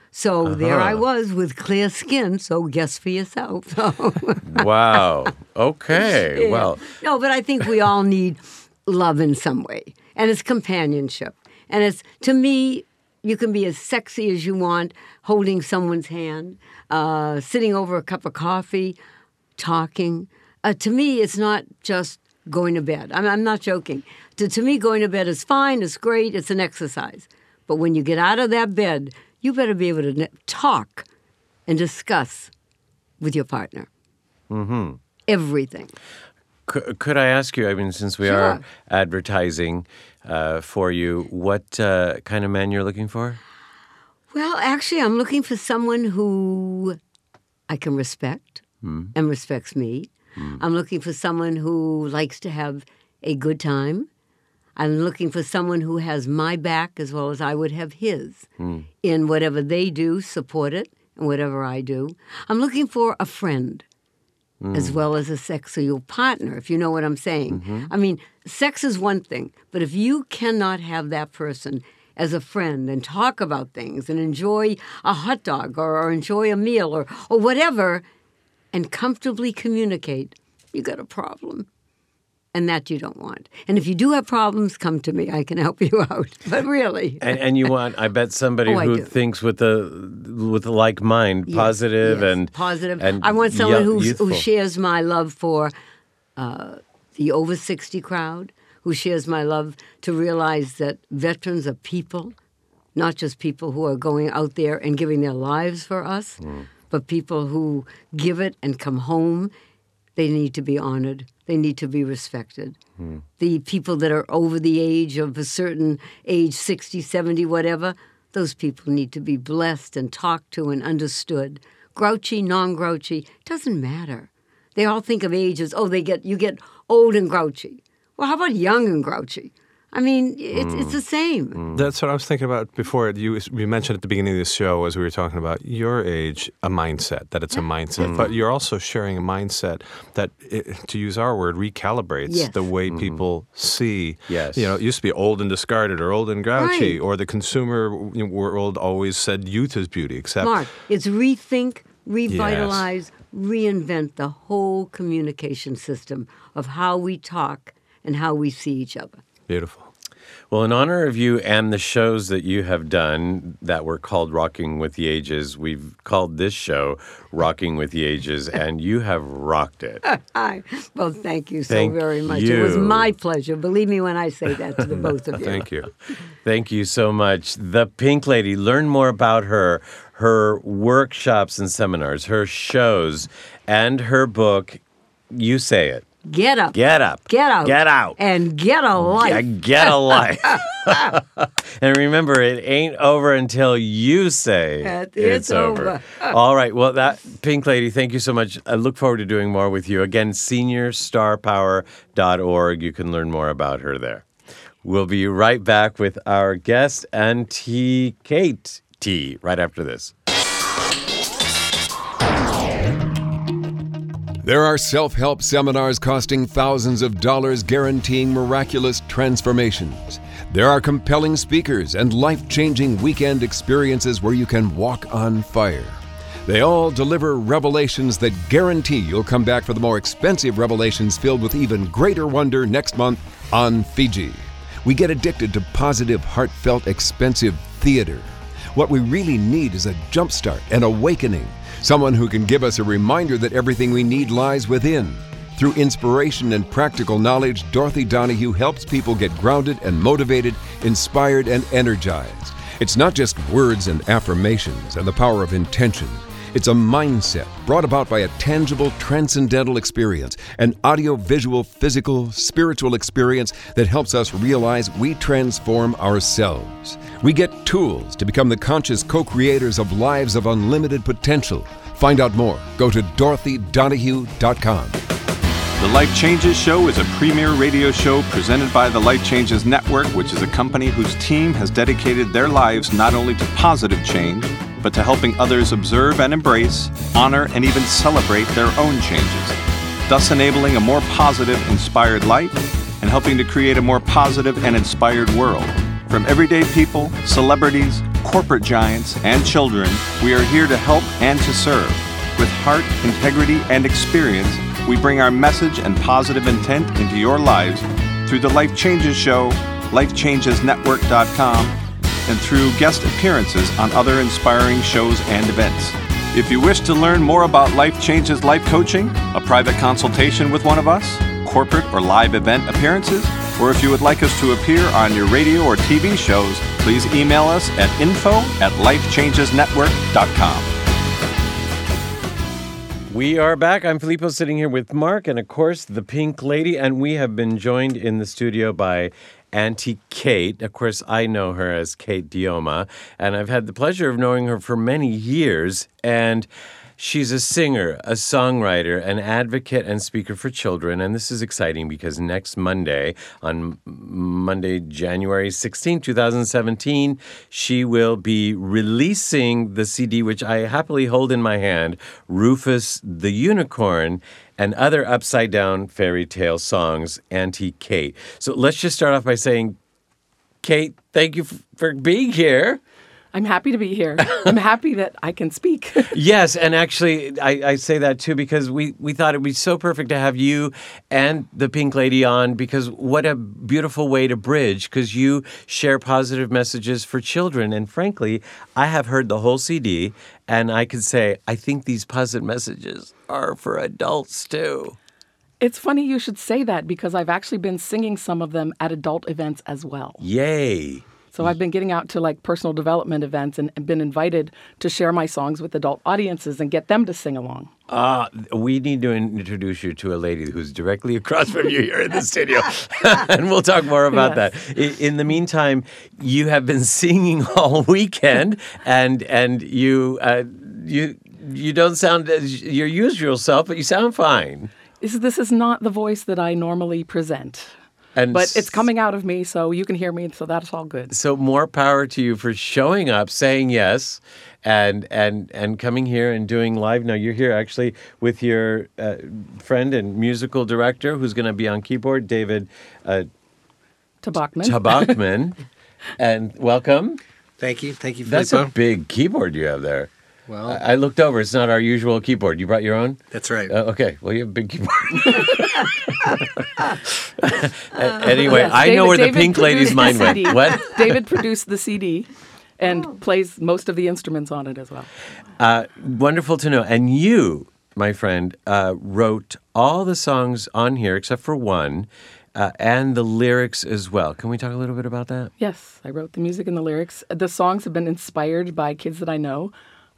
So there I was with clear skin. So guess for yourself.
Wow. Okay.
Yeah.
Well,
No, but I think we all need love in some way. And it's companionship. And it's, to me, you can be as sexy as you want, holding someone's hand, sitting over a cup of coffee, talking. To me, it's not just going to bed. I'm not joking. To me, going to bed is fine. It's great. It's an exercise. But when you get out of that bed, you better be able to talk and discuss with your partner. Mm-hmm. Everything.
could I ask you, I mean, since we
Sure.
are advertising for you, what kind of man you're looking for?
Well, actually, I'm looking for someone who I can respect and respects me. I'm looking for someone who likes to have a good time. I'm looking for someone who has my back as well as I would have his in whatever they do, support it, and whatever I do. I'm looking for a friend as well as a sexual partner, if you know what I'm saying. I mean, sex is one thing, but if you cannot have that person as a friend and talk about things and enjoy a hot dog or enjoy a meal or whatever and comfortably communicate, you got a problem. And that you don't want. And if you do have problems, come to me. I can help you out. But really.
And you want, I bet, somebody
I
who
do.
thinks with a like mind, positive
Yes,
and
positive.
and
I want someone who
youthful.
shares my love for the over 60 crowd, who shares my love to realize that veterans are people, not just people who are going out there and giving their lives for us, but people who give it and come home. They need to be honored. They need to be respected. The people that are over the age of a certain age, 60, 70, whatever, those people need to be blessed and talked to and understood. Grouchy, non-grouchy, doesn't matter. They all think of age as, you get old and grouchy. Well, how about young and grouchy? I mean, it's the same.
That's what I was thinking about before. You mentioned at the beginning of this show, as we were talking about your age, a mindset, that it's a mindset. But you're also sharing a mindset that, to use our word, recalibrates
Yes.
the way people see.
Yes.
You know, it used to be old and discarded or old and grouchy,
Right.
or the consumer world always said youth is beauty, except...
Mark, it's rethink, revitalize, reinvent the whole communication system of how we talk and how we see each other.
Beautiful.
Well, in honor of you and the shows that you have done that were called Rocking with the Ages, we've called this show Rocking with the Ages, and you have rocked it.
Well, thank you so
Thank
very much. It was
you.
my pleasure. Believe me when I say that to the both of you.
Thank you.
Thank you so much. The Pink Lady, learn more about her workshops and seminars, her shows, and her book. You say it.
Get up.
Get up.
Get out.
Get out.
And get a life.
Yeah, get a life. And remember, it ain't over until you say
It's over.
All right. Well, that Pink Lady, thank you so much. I look forward to doing more with you. Again, seniorstarpower.org. You can learn more about her there. We'll be right back with our guest, Auntie Kate T, right after this.
There are self-help seminars costing thousands of dollars guaranteeing miraculous transformations. There are compelling speakers and life-changing weekend experiences where you can walk on fire. They all deliver revelations that guarantee you'll come back for the more expensive revelations filled with even greater wonder next month on Fiji. We get addicted to positive, heartfelt, expensive theater. What we really need is a jumpstart, an awakening. Someone who can give us a reminder that everything we need lies within. Through inspiration and practical knowledge, Dorothy Donahue helps people get grounded and motivated, inspired and energized. It's not just words and affirmations and the power of intention. It's a mindset brought about by a tangible, transcendental experience, an audio-visual, physical, spiritual experience that helps us realize we transform ourselves. We get tools to become the conscious co-creators of lives of unlimited potential. Find out more. Go to DorothyDonahue.com.
The Life Changes Show is a premier radio show presented by the Life Changes Network, which is a company whose team has dedicated their lives not only to positive change, but to helping others observe and embrace, honor, and even celebrate their own changes, thus enabling a more positive, inspired life and helping to create a more positive and inspired world. From everyday people, celebrities, corporate giants, and children, we are here to help and to serve. With heart, integrity, and experience, we bring our message and positive intent into your lives through the Life Changes Show, lifechangesnetwork.com, and through guest appearances on other inspiring shows and events. If you wish to learn more about Life Changes Life Coaching, a private consultation with one of us, corporate or live event appearances, or if you would like us to appear on your radio or TV shows, please email us at info@lifechangesnetwork.com.
We are back. I'm Filippo sitting here with Mark and, of course, the Pink Lady, and we have been joined in the studio by Auntie Kate. Of course, I know her as Kate Dioma, and I've had the pleasure of knowing her for many years, and she's a singer, a songwriter, an advocate, and speaker for children. And this is exciting because next Monday, on Monday, January 16, 2017, she will be releasing the CD, which I happily hold in my hand, Rufus the Unicorn, and other upside-down fairy tale songs, Auntie Kate. So let's just start off by saying, Kate, thank you for being here.
I'm happy to be here. I'm happy that I can speak.
Yes, and actually, I say that too because we thought it would be so perfect to have you and the Pink Lady on, because what a beautiful way to bridge, because you share positive messages for children. And frankly, I have heard the whole CD, and I could say, I think these positive messages are for adults too.
It's funny you should say that because I've actually been singing some of them at adult events as well.
Yay.
So I've been getting out to like personal development events and been invited to share my songs with adult audiences and get them to sing along.
We need to introduce you to a lady who's directly across from you here in the studio, and we'll talk more about that. In the meantime, you have been singing all weekend, and you don't sound as your usual self, but you sound fine.
This is not the voice that I normally present. But it's coming out of me, so you can hear me, so that's all good.
So more power to you for showing up, saying yes, and coming here and doing live. Now, you're here actually with your friend and musical director who's going to be on keyboard, David Tabachman. And welcome.
Thank you. Thank you,
That's
Filippo.
a big keyboard you have there.
Well,
I looked over. It's not our usual keyboard. You brought your own?
That's right.
Okay. Well, you have a big keyboard. Anyway,
Yes,
I know where the Pink Lady's
produced
mind
the
went.
CD.
What?
David produced the CD and plays most of the instruments on it as well.
Wonderful to know. And you, my friend, wrote all the songs on here except for one, and the lyrics as well. Can we talk a little bit about that?
Yes, I wrote the music and the lyrics. The songs have been inspired by kids that I know.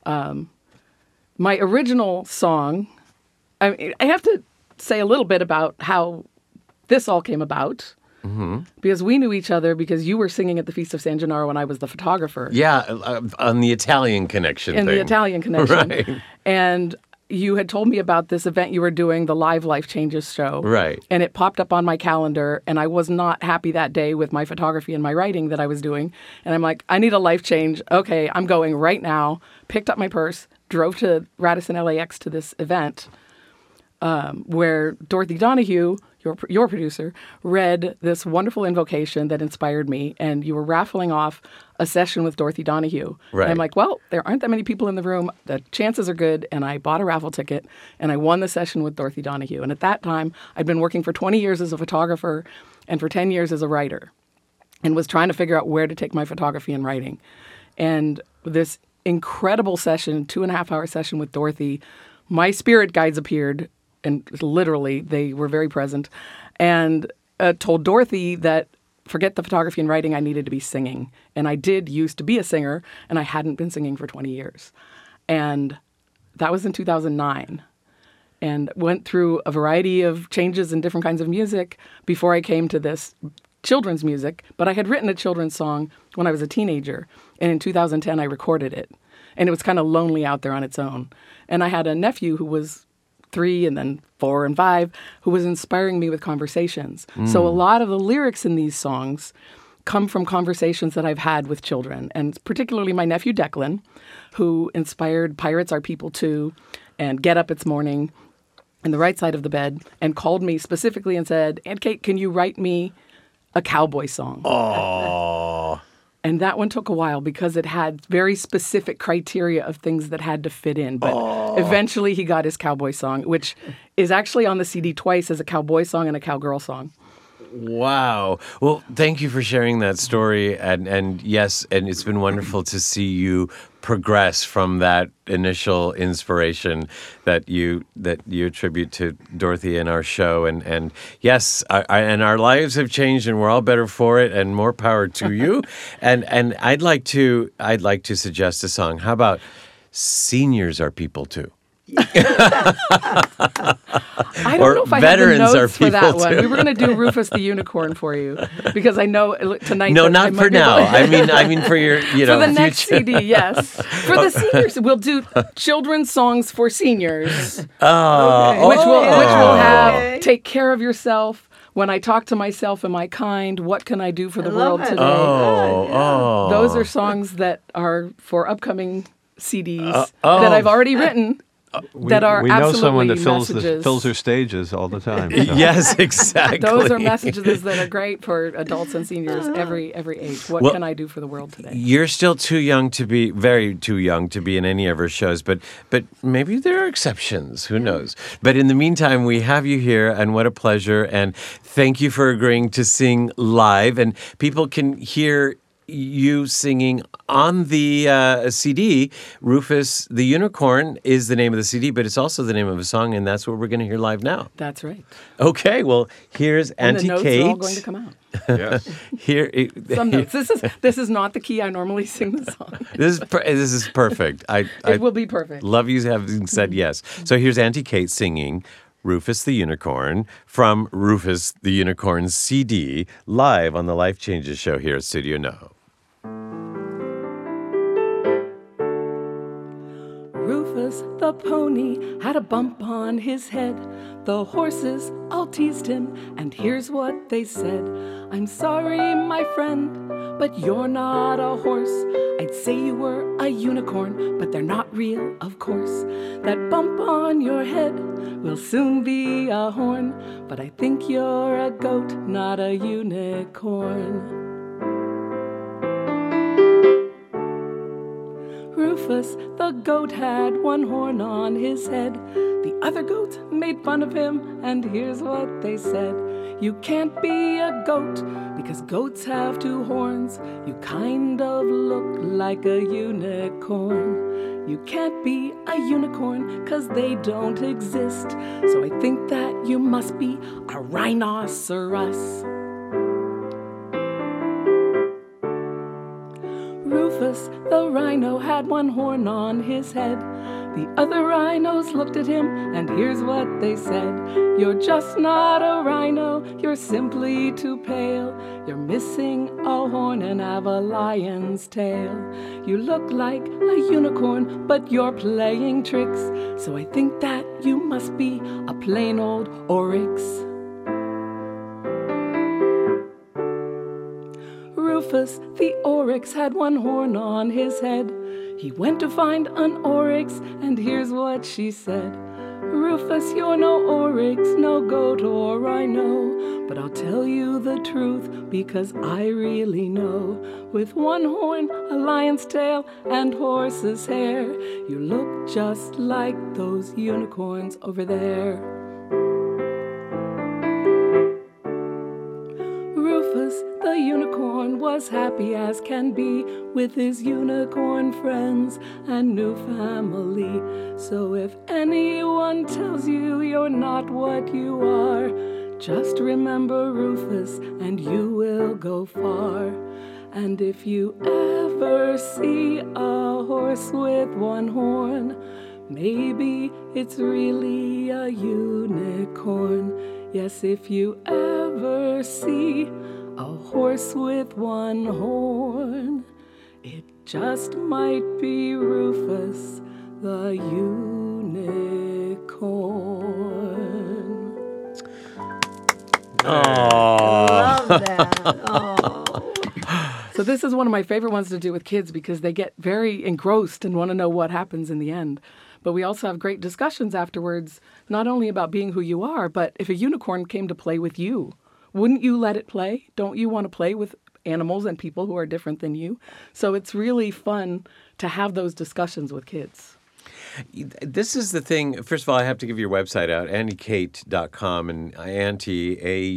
My original song, I have to say a little bit about how this all came about. Mm-hmm. Because we knew each other because you were singing at the Feast of San Gennaro when I was the photographer.
Yeah, on the Italian connection
In
thing.
the Italian connection.
Right.
And you had told me about this event you were doing, the live Life Changes show.
Right.
And it popped up on my calendar, and I was not happy that day with my photography and my writing that I was doing. And I'm like, I need a life change. Okay, I'm going right now. Picked up my purse, drove to Radisson LAX to this event where Dorothy Donahue, your producer, read this wonderful invocation that inspired me, and you were raffling off a session with Dorothy Donahue.
Right.
And I'm like, well, there aren't that many people in the room. The chances are good. And I bought a raffle ticket, and I won the session with Dorothy Donahue. And at that time, I'd been working for 20 years as a photographer and for 10 years as a writer, and was trying to figure out where to take my photography and writing. And this incredible session, 2.5-hour session with Dorothy, my spirit guides appeared, and literally they were very present, and told Dorothy that forget the photography and writing, I needed to be singing. And I did used to be a singer, and I hadn't been singing for 20 years. And that was in 2009. And went through a variety of changes in different kinds of music before I came to this children's music. But I had written a children's song when I was a teenager. And in 2010, I recorded it. And it was kind of lonely out there on its own. And I had a nephew who was 3 and then 4 and 5 who was inspiring me with conversations. So a lot of the lyrics in these songs come from conversations that I've had with children, and particularly my nephew Declan, who inspired Pirates Are People Too and Get Up It's Morning and The Right Side of the Bed, and called me specifically and said, Aunt Kate, can you write me a cowboy song?
Oh.
And that one took a while because it had very specific criteria of things that had to fit in. But eventually he got his cowboy song, which is actually on the CD twice as a cowboy song and a cowgirl song.
Wow. Well, thank you for sharing that story. And yes, and it's been wonderful to see you progress from that initial inspiration that you attribute to Dorothy in our show. And yes, and our lives have changed, and we're all better for it. And more power to you. and I'd like to suggest a song. How about "Seniors Are People Too"?
I don't know if I have the
veterans are
notes for that
people
one.
too.
We were going to do Rufus the Unicorn for you because I know tonight.
No,
that I
not
might
for
be
now.
able-
I mean for your,
for the next
future.
CD, yes. For the seniors, we'll do children's songs for seniors, which will have "Take Care of Yourself." When I talk to myself, am I kind? What can I do for the
love
world
it.
today?
Oh.
Those are songs that are for upcoming CDs that I've already written. That are
we know
absolutely
someone that
messages.
fills their stages all the time. so.
Yes, exactly.
Those are messages that are great for adults and seniors every age. What
Well,
can I do for the world today?
You're still very too young to be in any of our shows, but maybe there are exceptions. Who knows? But in the meantime, we have you here, and what a pleasure. And thank you for agreeing to sing live. And people can hear you singing on the CD. Rufus the Unicorn is the name of the CD, but it's also the name of a song, and that's what we're going to hear live now.
That's right.
Okay, well, here's
And
Auntie
the notes
Kate.
are all going to come out.
Yes.
Here,
Some notes. This is not the key I normally sing the song.
this is perfect. I
It will be perfect.
love you having said yes. So here's Auntie Kate singing Rufus the Unicorn from Rufus the Unicorn's CD live on the Life Changes show here at Studio NoHo.
Rufus the pony had a bump on his head. The horses all teased him, and here's what they said. I'm sorry, my friend, but you're not a horse. I'd say you were a unicorn, but they're not real, of course. That bump on your head will soon be a horn, but I think you're a goat, not a unicorn. Rufus the goat had one horn on his head. The other goats made fun of him, and here's what they said. You can't be a goat because goats have two horns. You kind of look like a unicorn. You can't be a unicorn because they don't exist. So I think that you must be a rhinoceros. Rufus the rhino had one horn on his head. The other rhinos looked at him, and here's what they said. You're just not a rhino, you're simply too pale. You're missing a horn and have a lion's tail. You look like a unicorn, but you're playing tricks. So I think that you must be a plain old oryx. Rufus the oryx had one horn on his head. He went to find an oryx, and here's what she said. Rufus, you're no oryx, no goat or rhino, but I'll tell you the truth because I really know. With one horn, a lion's tail, and horse's hair, you look just like those unicorns over there. Rufus the unicorn was happy as can be with his unicorn friends and new family. So if anyone tells you you're not what you are, just remember Rufus and you will go far. And if you ever see a horse with one horn, maybe it's really a unicorn. Yes, if you ever see a horse with one horn, it just might be Rufus the unicorn.
Love that. Oh.
So this is one of my favorite ones to do with kids because they get very engrossed and want to know what happens in the end. But we also have great discussions afterwards, not only about being who you are, but if a unicorn came to play with you, wouldn't you let it play? Don't you want to play with animals and people who are different than you. So it's really fun to have those discussions with kids.
This is the thing. First of all, I have to give your website out, AuntyKate.com, and Auntie,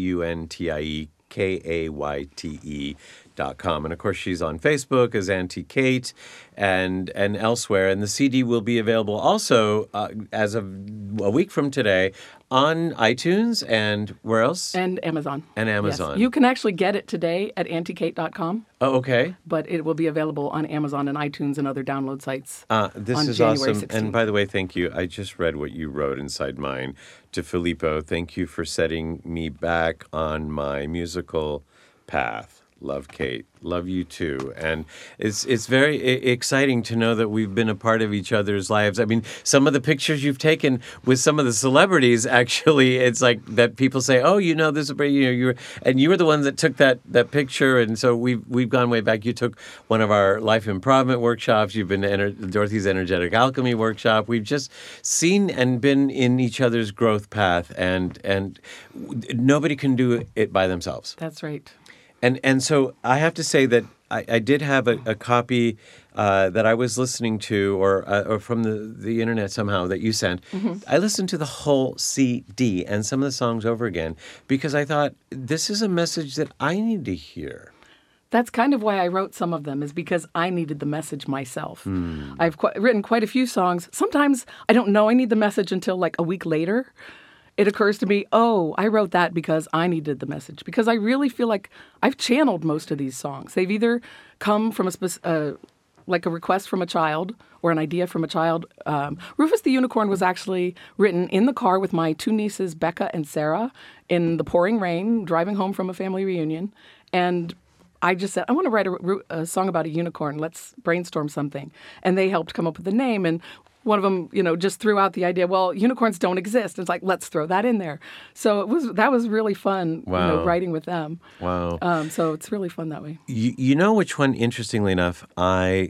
AUNTIEKAYTE.com. And of course, she's on Facebook as Auntie Kate and elsewhere. And the CD will be available also as of a week from today on iTunes and where else?
And Amazon.
And Amazon.
Yes. You can actually get it today at AuntieKate.com.
Oh, okay.
But it will be available on Amazon and iTunes and other download sites.
This
on
is
January
awesome.
16th.
And by the way, thank you. I just read what you wrote inside mine to Filippo. Thank you for setting me back on my musical path. Love, Kate. Love you too. And it's very exciting to know that we've been a part of each other's lives. I mean, some of the pictures you've taken with some of the celebrities, actually, it's like that people say, "Oh, you know, this is you were the one that took that picture." And so we've gone way back. You took one of our life improvement workshops. You've been to Dorothy's Energetic Alchemy workshop. We've just seen and been in each other's growth path, and nobody can do it by themselves.
That's right.
And so I have to say that I did have a copy that I was listening to or from the internet somehow that you sent. Mm-hmm. I listened to the whole CD and some of the songs over again because I thought this is a message that I need to hear.
That's kind of why I wrote some of them, is because I needed the message myself. I've written quite a few songs. Sometimes I don't know I need the message until like a week later. It occurs to me, oh, I wrote that because I needed the message. Because I really feel like I've channeled most of these songs. They've either come from like a request from a child or an idea from a child. Rufus the Unicorn was actually written in the car with my two nieces, Becca and Sarah, in the pouring rain, driving home from a family reunion. And I just said, I want to write a song about a unicorn. Let's brainstorm something. And they helped come up with the name. And one of them, just threw out the idea, well, unicorns don't exist. It's like, let's throw that in there. So that was really fun,
wow.
Writing with them.
Wow.
So it's really fun that way.
You know which one, interestingly enough, I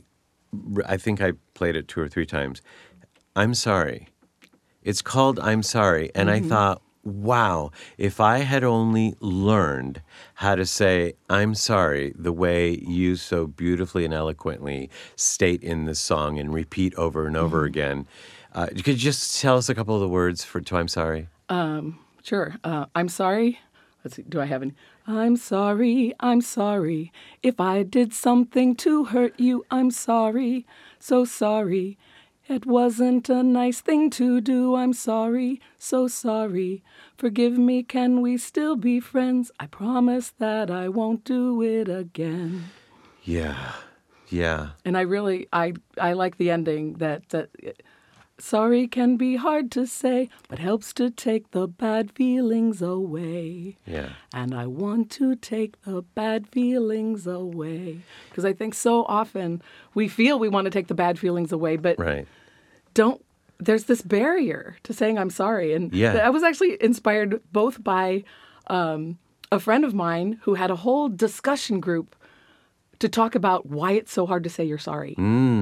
think I played it 2 or 3 times. I'm Sorry. It's called I'm Sorry. And I thought, wow, if I had only learned how to say I'm sorry the way you so beautifully and eloquently state in this song and repeat over and over again. Could you just tell us a couple of the words to I'm Sorry?
Sure. I'm sorry. Let's see. Do I have any? I'm sorry if I did something to hurt you. I'm sorry, so sorry. It wasn't a nice thing to do. I'm sorry, so sorry. Forgive me, can we still be friends? I promise that I won't do it again.
Yeah.
And I like the ending that sorry can be hard to say, but helps to take the bad feelings away.
Yeah.
And I want to take the bad feelings away. Because I think so often we feel we want to take the bad feelings away, but
Right.
There's this barrier to saying I'm sorry. And
Yeah.
I was actually inspired both by a friend of mine who had a whole discussion group to talk about why it's so hard to say you're sorry.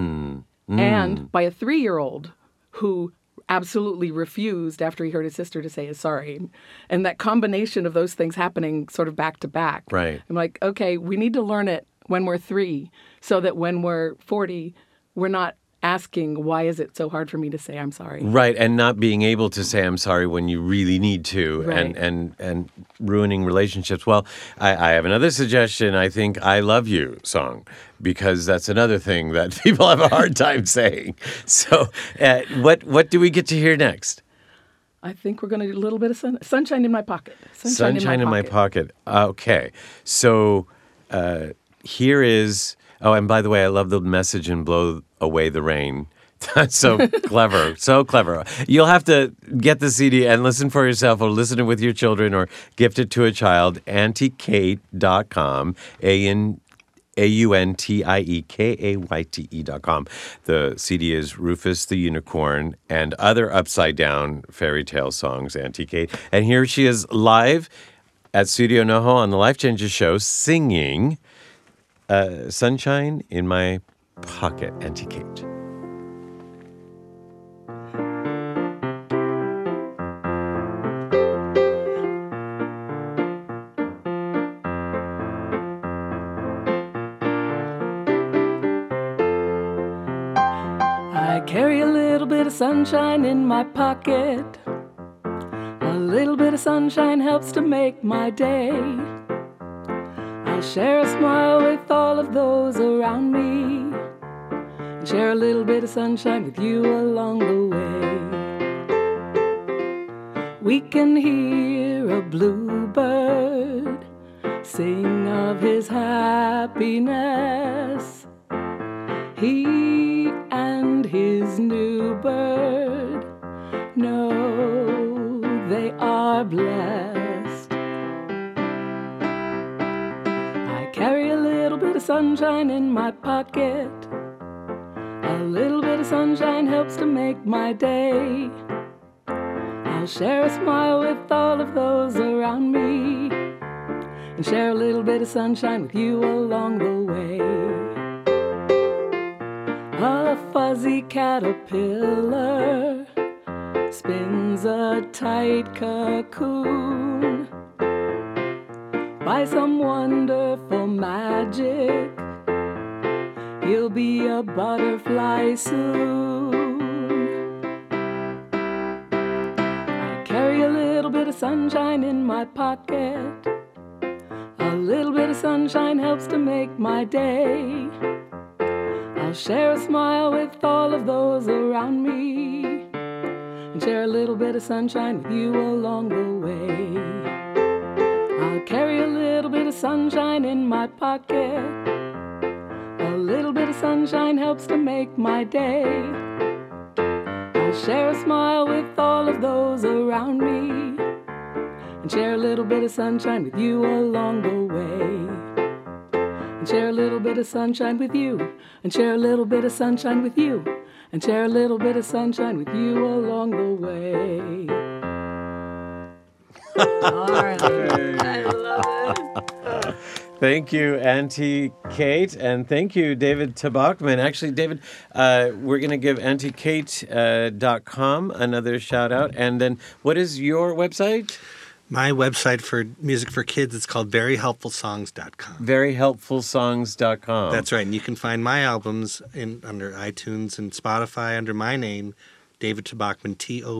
And by a 3-year-old who absolutely refused after he heard his sister to say he's sorry. And that combination of those things happening sort of back to back.
Right.
I'm like, okay, we need to learn it when we're 3 so that when we're 40, we're not asking, why is it so hard for me to say I'm sorry?
Right, and not being able to say I'm sorry when you really need to,
Right.
and ruining relationships. Well, I have another suggestion. I think I Love You song, because that's another thing that people have a hard time saying. So what do we get to hear next?
I think we're going to do a little bit of Sunshine in My Pocket.
Sunshine in My Pocket. Okay, so here is... Oh, and by the way, I love the message in Blow Away the Rain. That's so clever, so clever. You'll have to get the CD and listen for yourself, or listen it with your children, or gift it to a child. AuntieKate.com, AuntieKayte.com. The CD is Rufus the Unicorn and other upside-down fairy tale songs, Auntie Kate. And here she is live at Studio NoHo on the Life Changes Show, singing Sunshine in My Pocket, Auntie Kate.
I carry a little bit of sunshine in my pocket. A little bit of sunshine helps to make my day. I'll share a smile with all of those around me, and share a little bit of sunshine with you along the way. We can hear a bluebird sing of his happiness. He and his new bird know they are blessed. I carry a little bit of sunshine in my pocket. A little bit of sunshine helps to make my day. I'll share a smile with all of those around me, and share a little bit of sunshine with you along the way. A fuzzy caterpillar spins a tight cocoon. By some wonderful magic, he'll be a butterfly soon. I carry a little bit of sunshine in my pocket. A little bit of sunshine helps to make my day. I'll share a smile with all of those around me, and share a little bit of sunshine with you along the way. I'll carry a little bit of sunshine in my pocket. A little bit of sunshine helps to make my day. I'll share a smile with all of those around me, and share a little bit of sunshine with you along the way. And share a little bit of sunshine with you, and share a little bit of sunshine with you, and share a little bit of sunshine with you along the way.
All right. I love it.
Thank you, Auntie Kate, and thank you, David Tabachman. Actually, David, we're going to give AuntieKate.com another shout out. And then what is your website?
My website for music for kids is called VeryHelpfulSongs.com.
VeryHelpfulSongs.com.
That's right. And you can find my albums under iTunes and Spotify under my name, David Tabachman,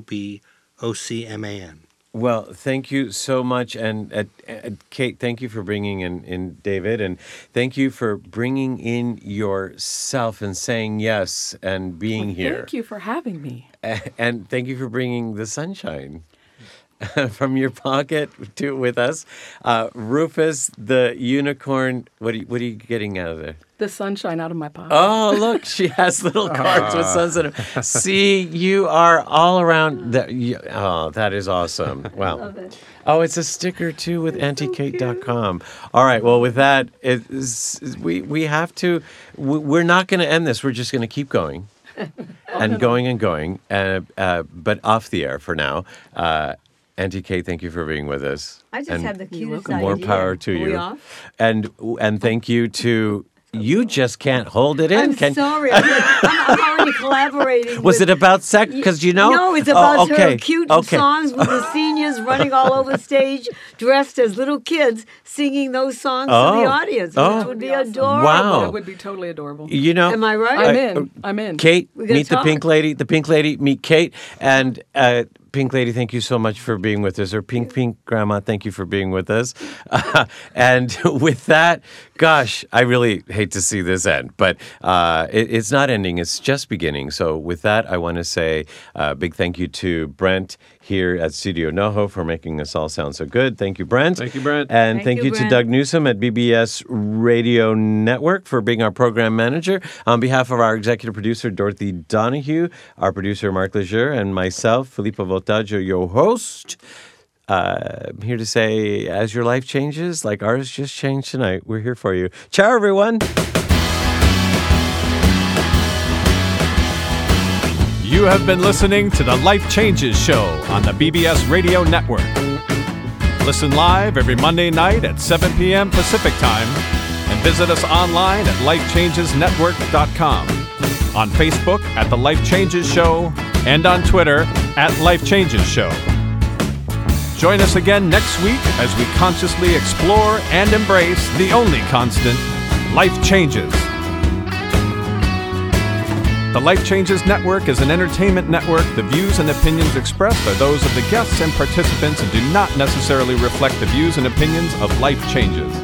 Tobocman.
Well, thank you so much. And Kate, thank you for bringing in David. And thank you for bringing in yourself and saying yes and being here.
Thank you for having me.
And thank you for bringing the sunshine from your pocket with us. Rufus, the unicorn, what are you getting out of there?
The sunshine out of my pocket.
Oh, look, she has little cards with suns in them. See, you are all around. That is awesome. Wow.
Love it.
Oh, it's a sticker too with AuntieKate.com. All right. Well, with that, we have to. We're not going to end this. We're just going to keep going, and going. But off the air for now. Auntie Kate, thank you for being with us.
I just had the cutest idea.
More power to you.
Are we off?
And thank you to. You just can't hold it in.
I'm sorry. I'm already collaborating.
Was it about sex? Because
No, it's about her cute songs with the seniors running all over stage, dressed as little kids, singing those songs to the audience, which would be adorable.
Wow.
That would be totally adorable.
You know,
am I right?
I'm in.
Kate, meet
talk.
the Pink Lady. The Pink Lady, meet Kate. And Pink Lady, thank you so much for being with us. Or Pink Grandma, thank you for being with us. And with that, gosh, I really hate to see this end, but it's not ending. It's just beginning. So with that, I want to say a big thank you to Brent here at Studio NoHo for making us all sound so good. Thank you, Brent.
Thank you, Brent.
And thank you to
Brent.
Doug Newsom at BBS Radio Network for being our program manager. On behalf of our executive producer, Dorothy Donahue, our producer, Mark Lejeune, and myself, Filippo Voltaggio, your host, I'm here to say, as your life changes, like ours just changed tonight, we're here for you. Ciao, everyone.
You have been listening to the Life Changes Show on the BBS Radio Network. Listen live every Monday night at 7 p.m. Pacific Time and visit us online at lifechangesnetwork.com, on Facebook at The Life Changes Show, and on Twitter at Life Changes Show. Join us again next week as we consciously explore and embrace the only constant, life changes. The Life Changes Network is an entertainment network. The views and opinions expressed are those of the guests and participants and do not necessarily reflect the views and opinions of Life Changes.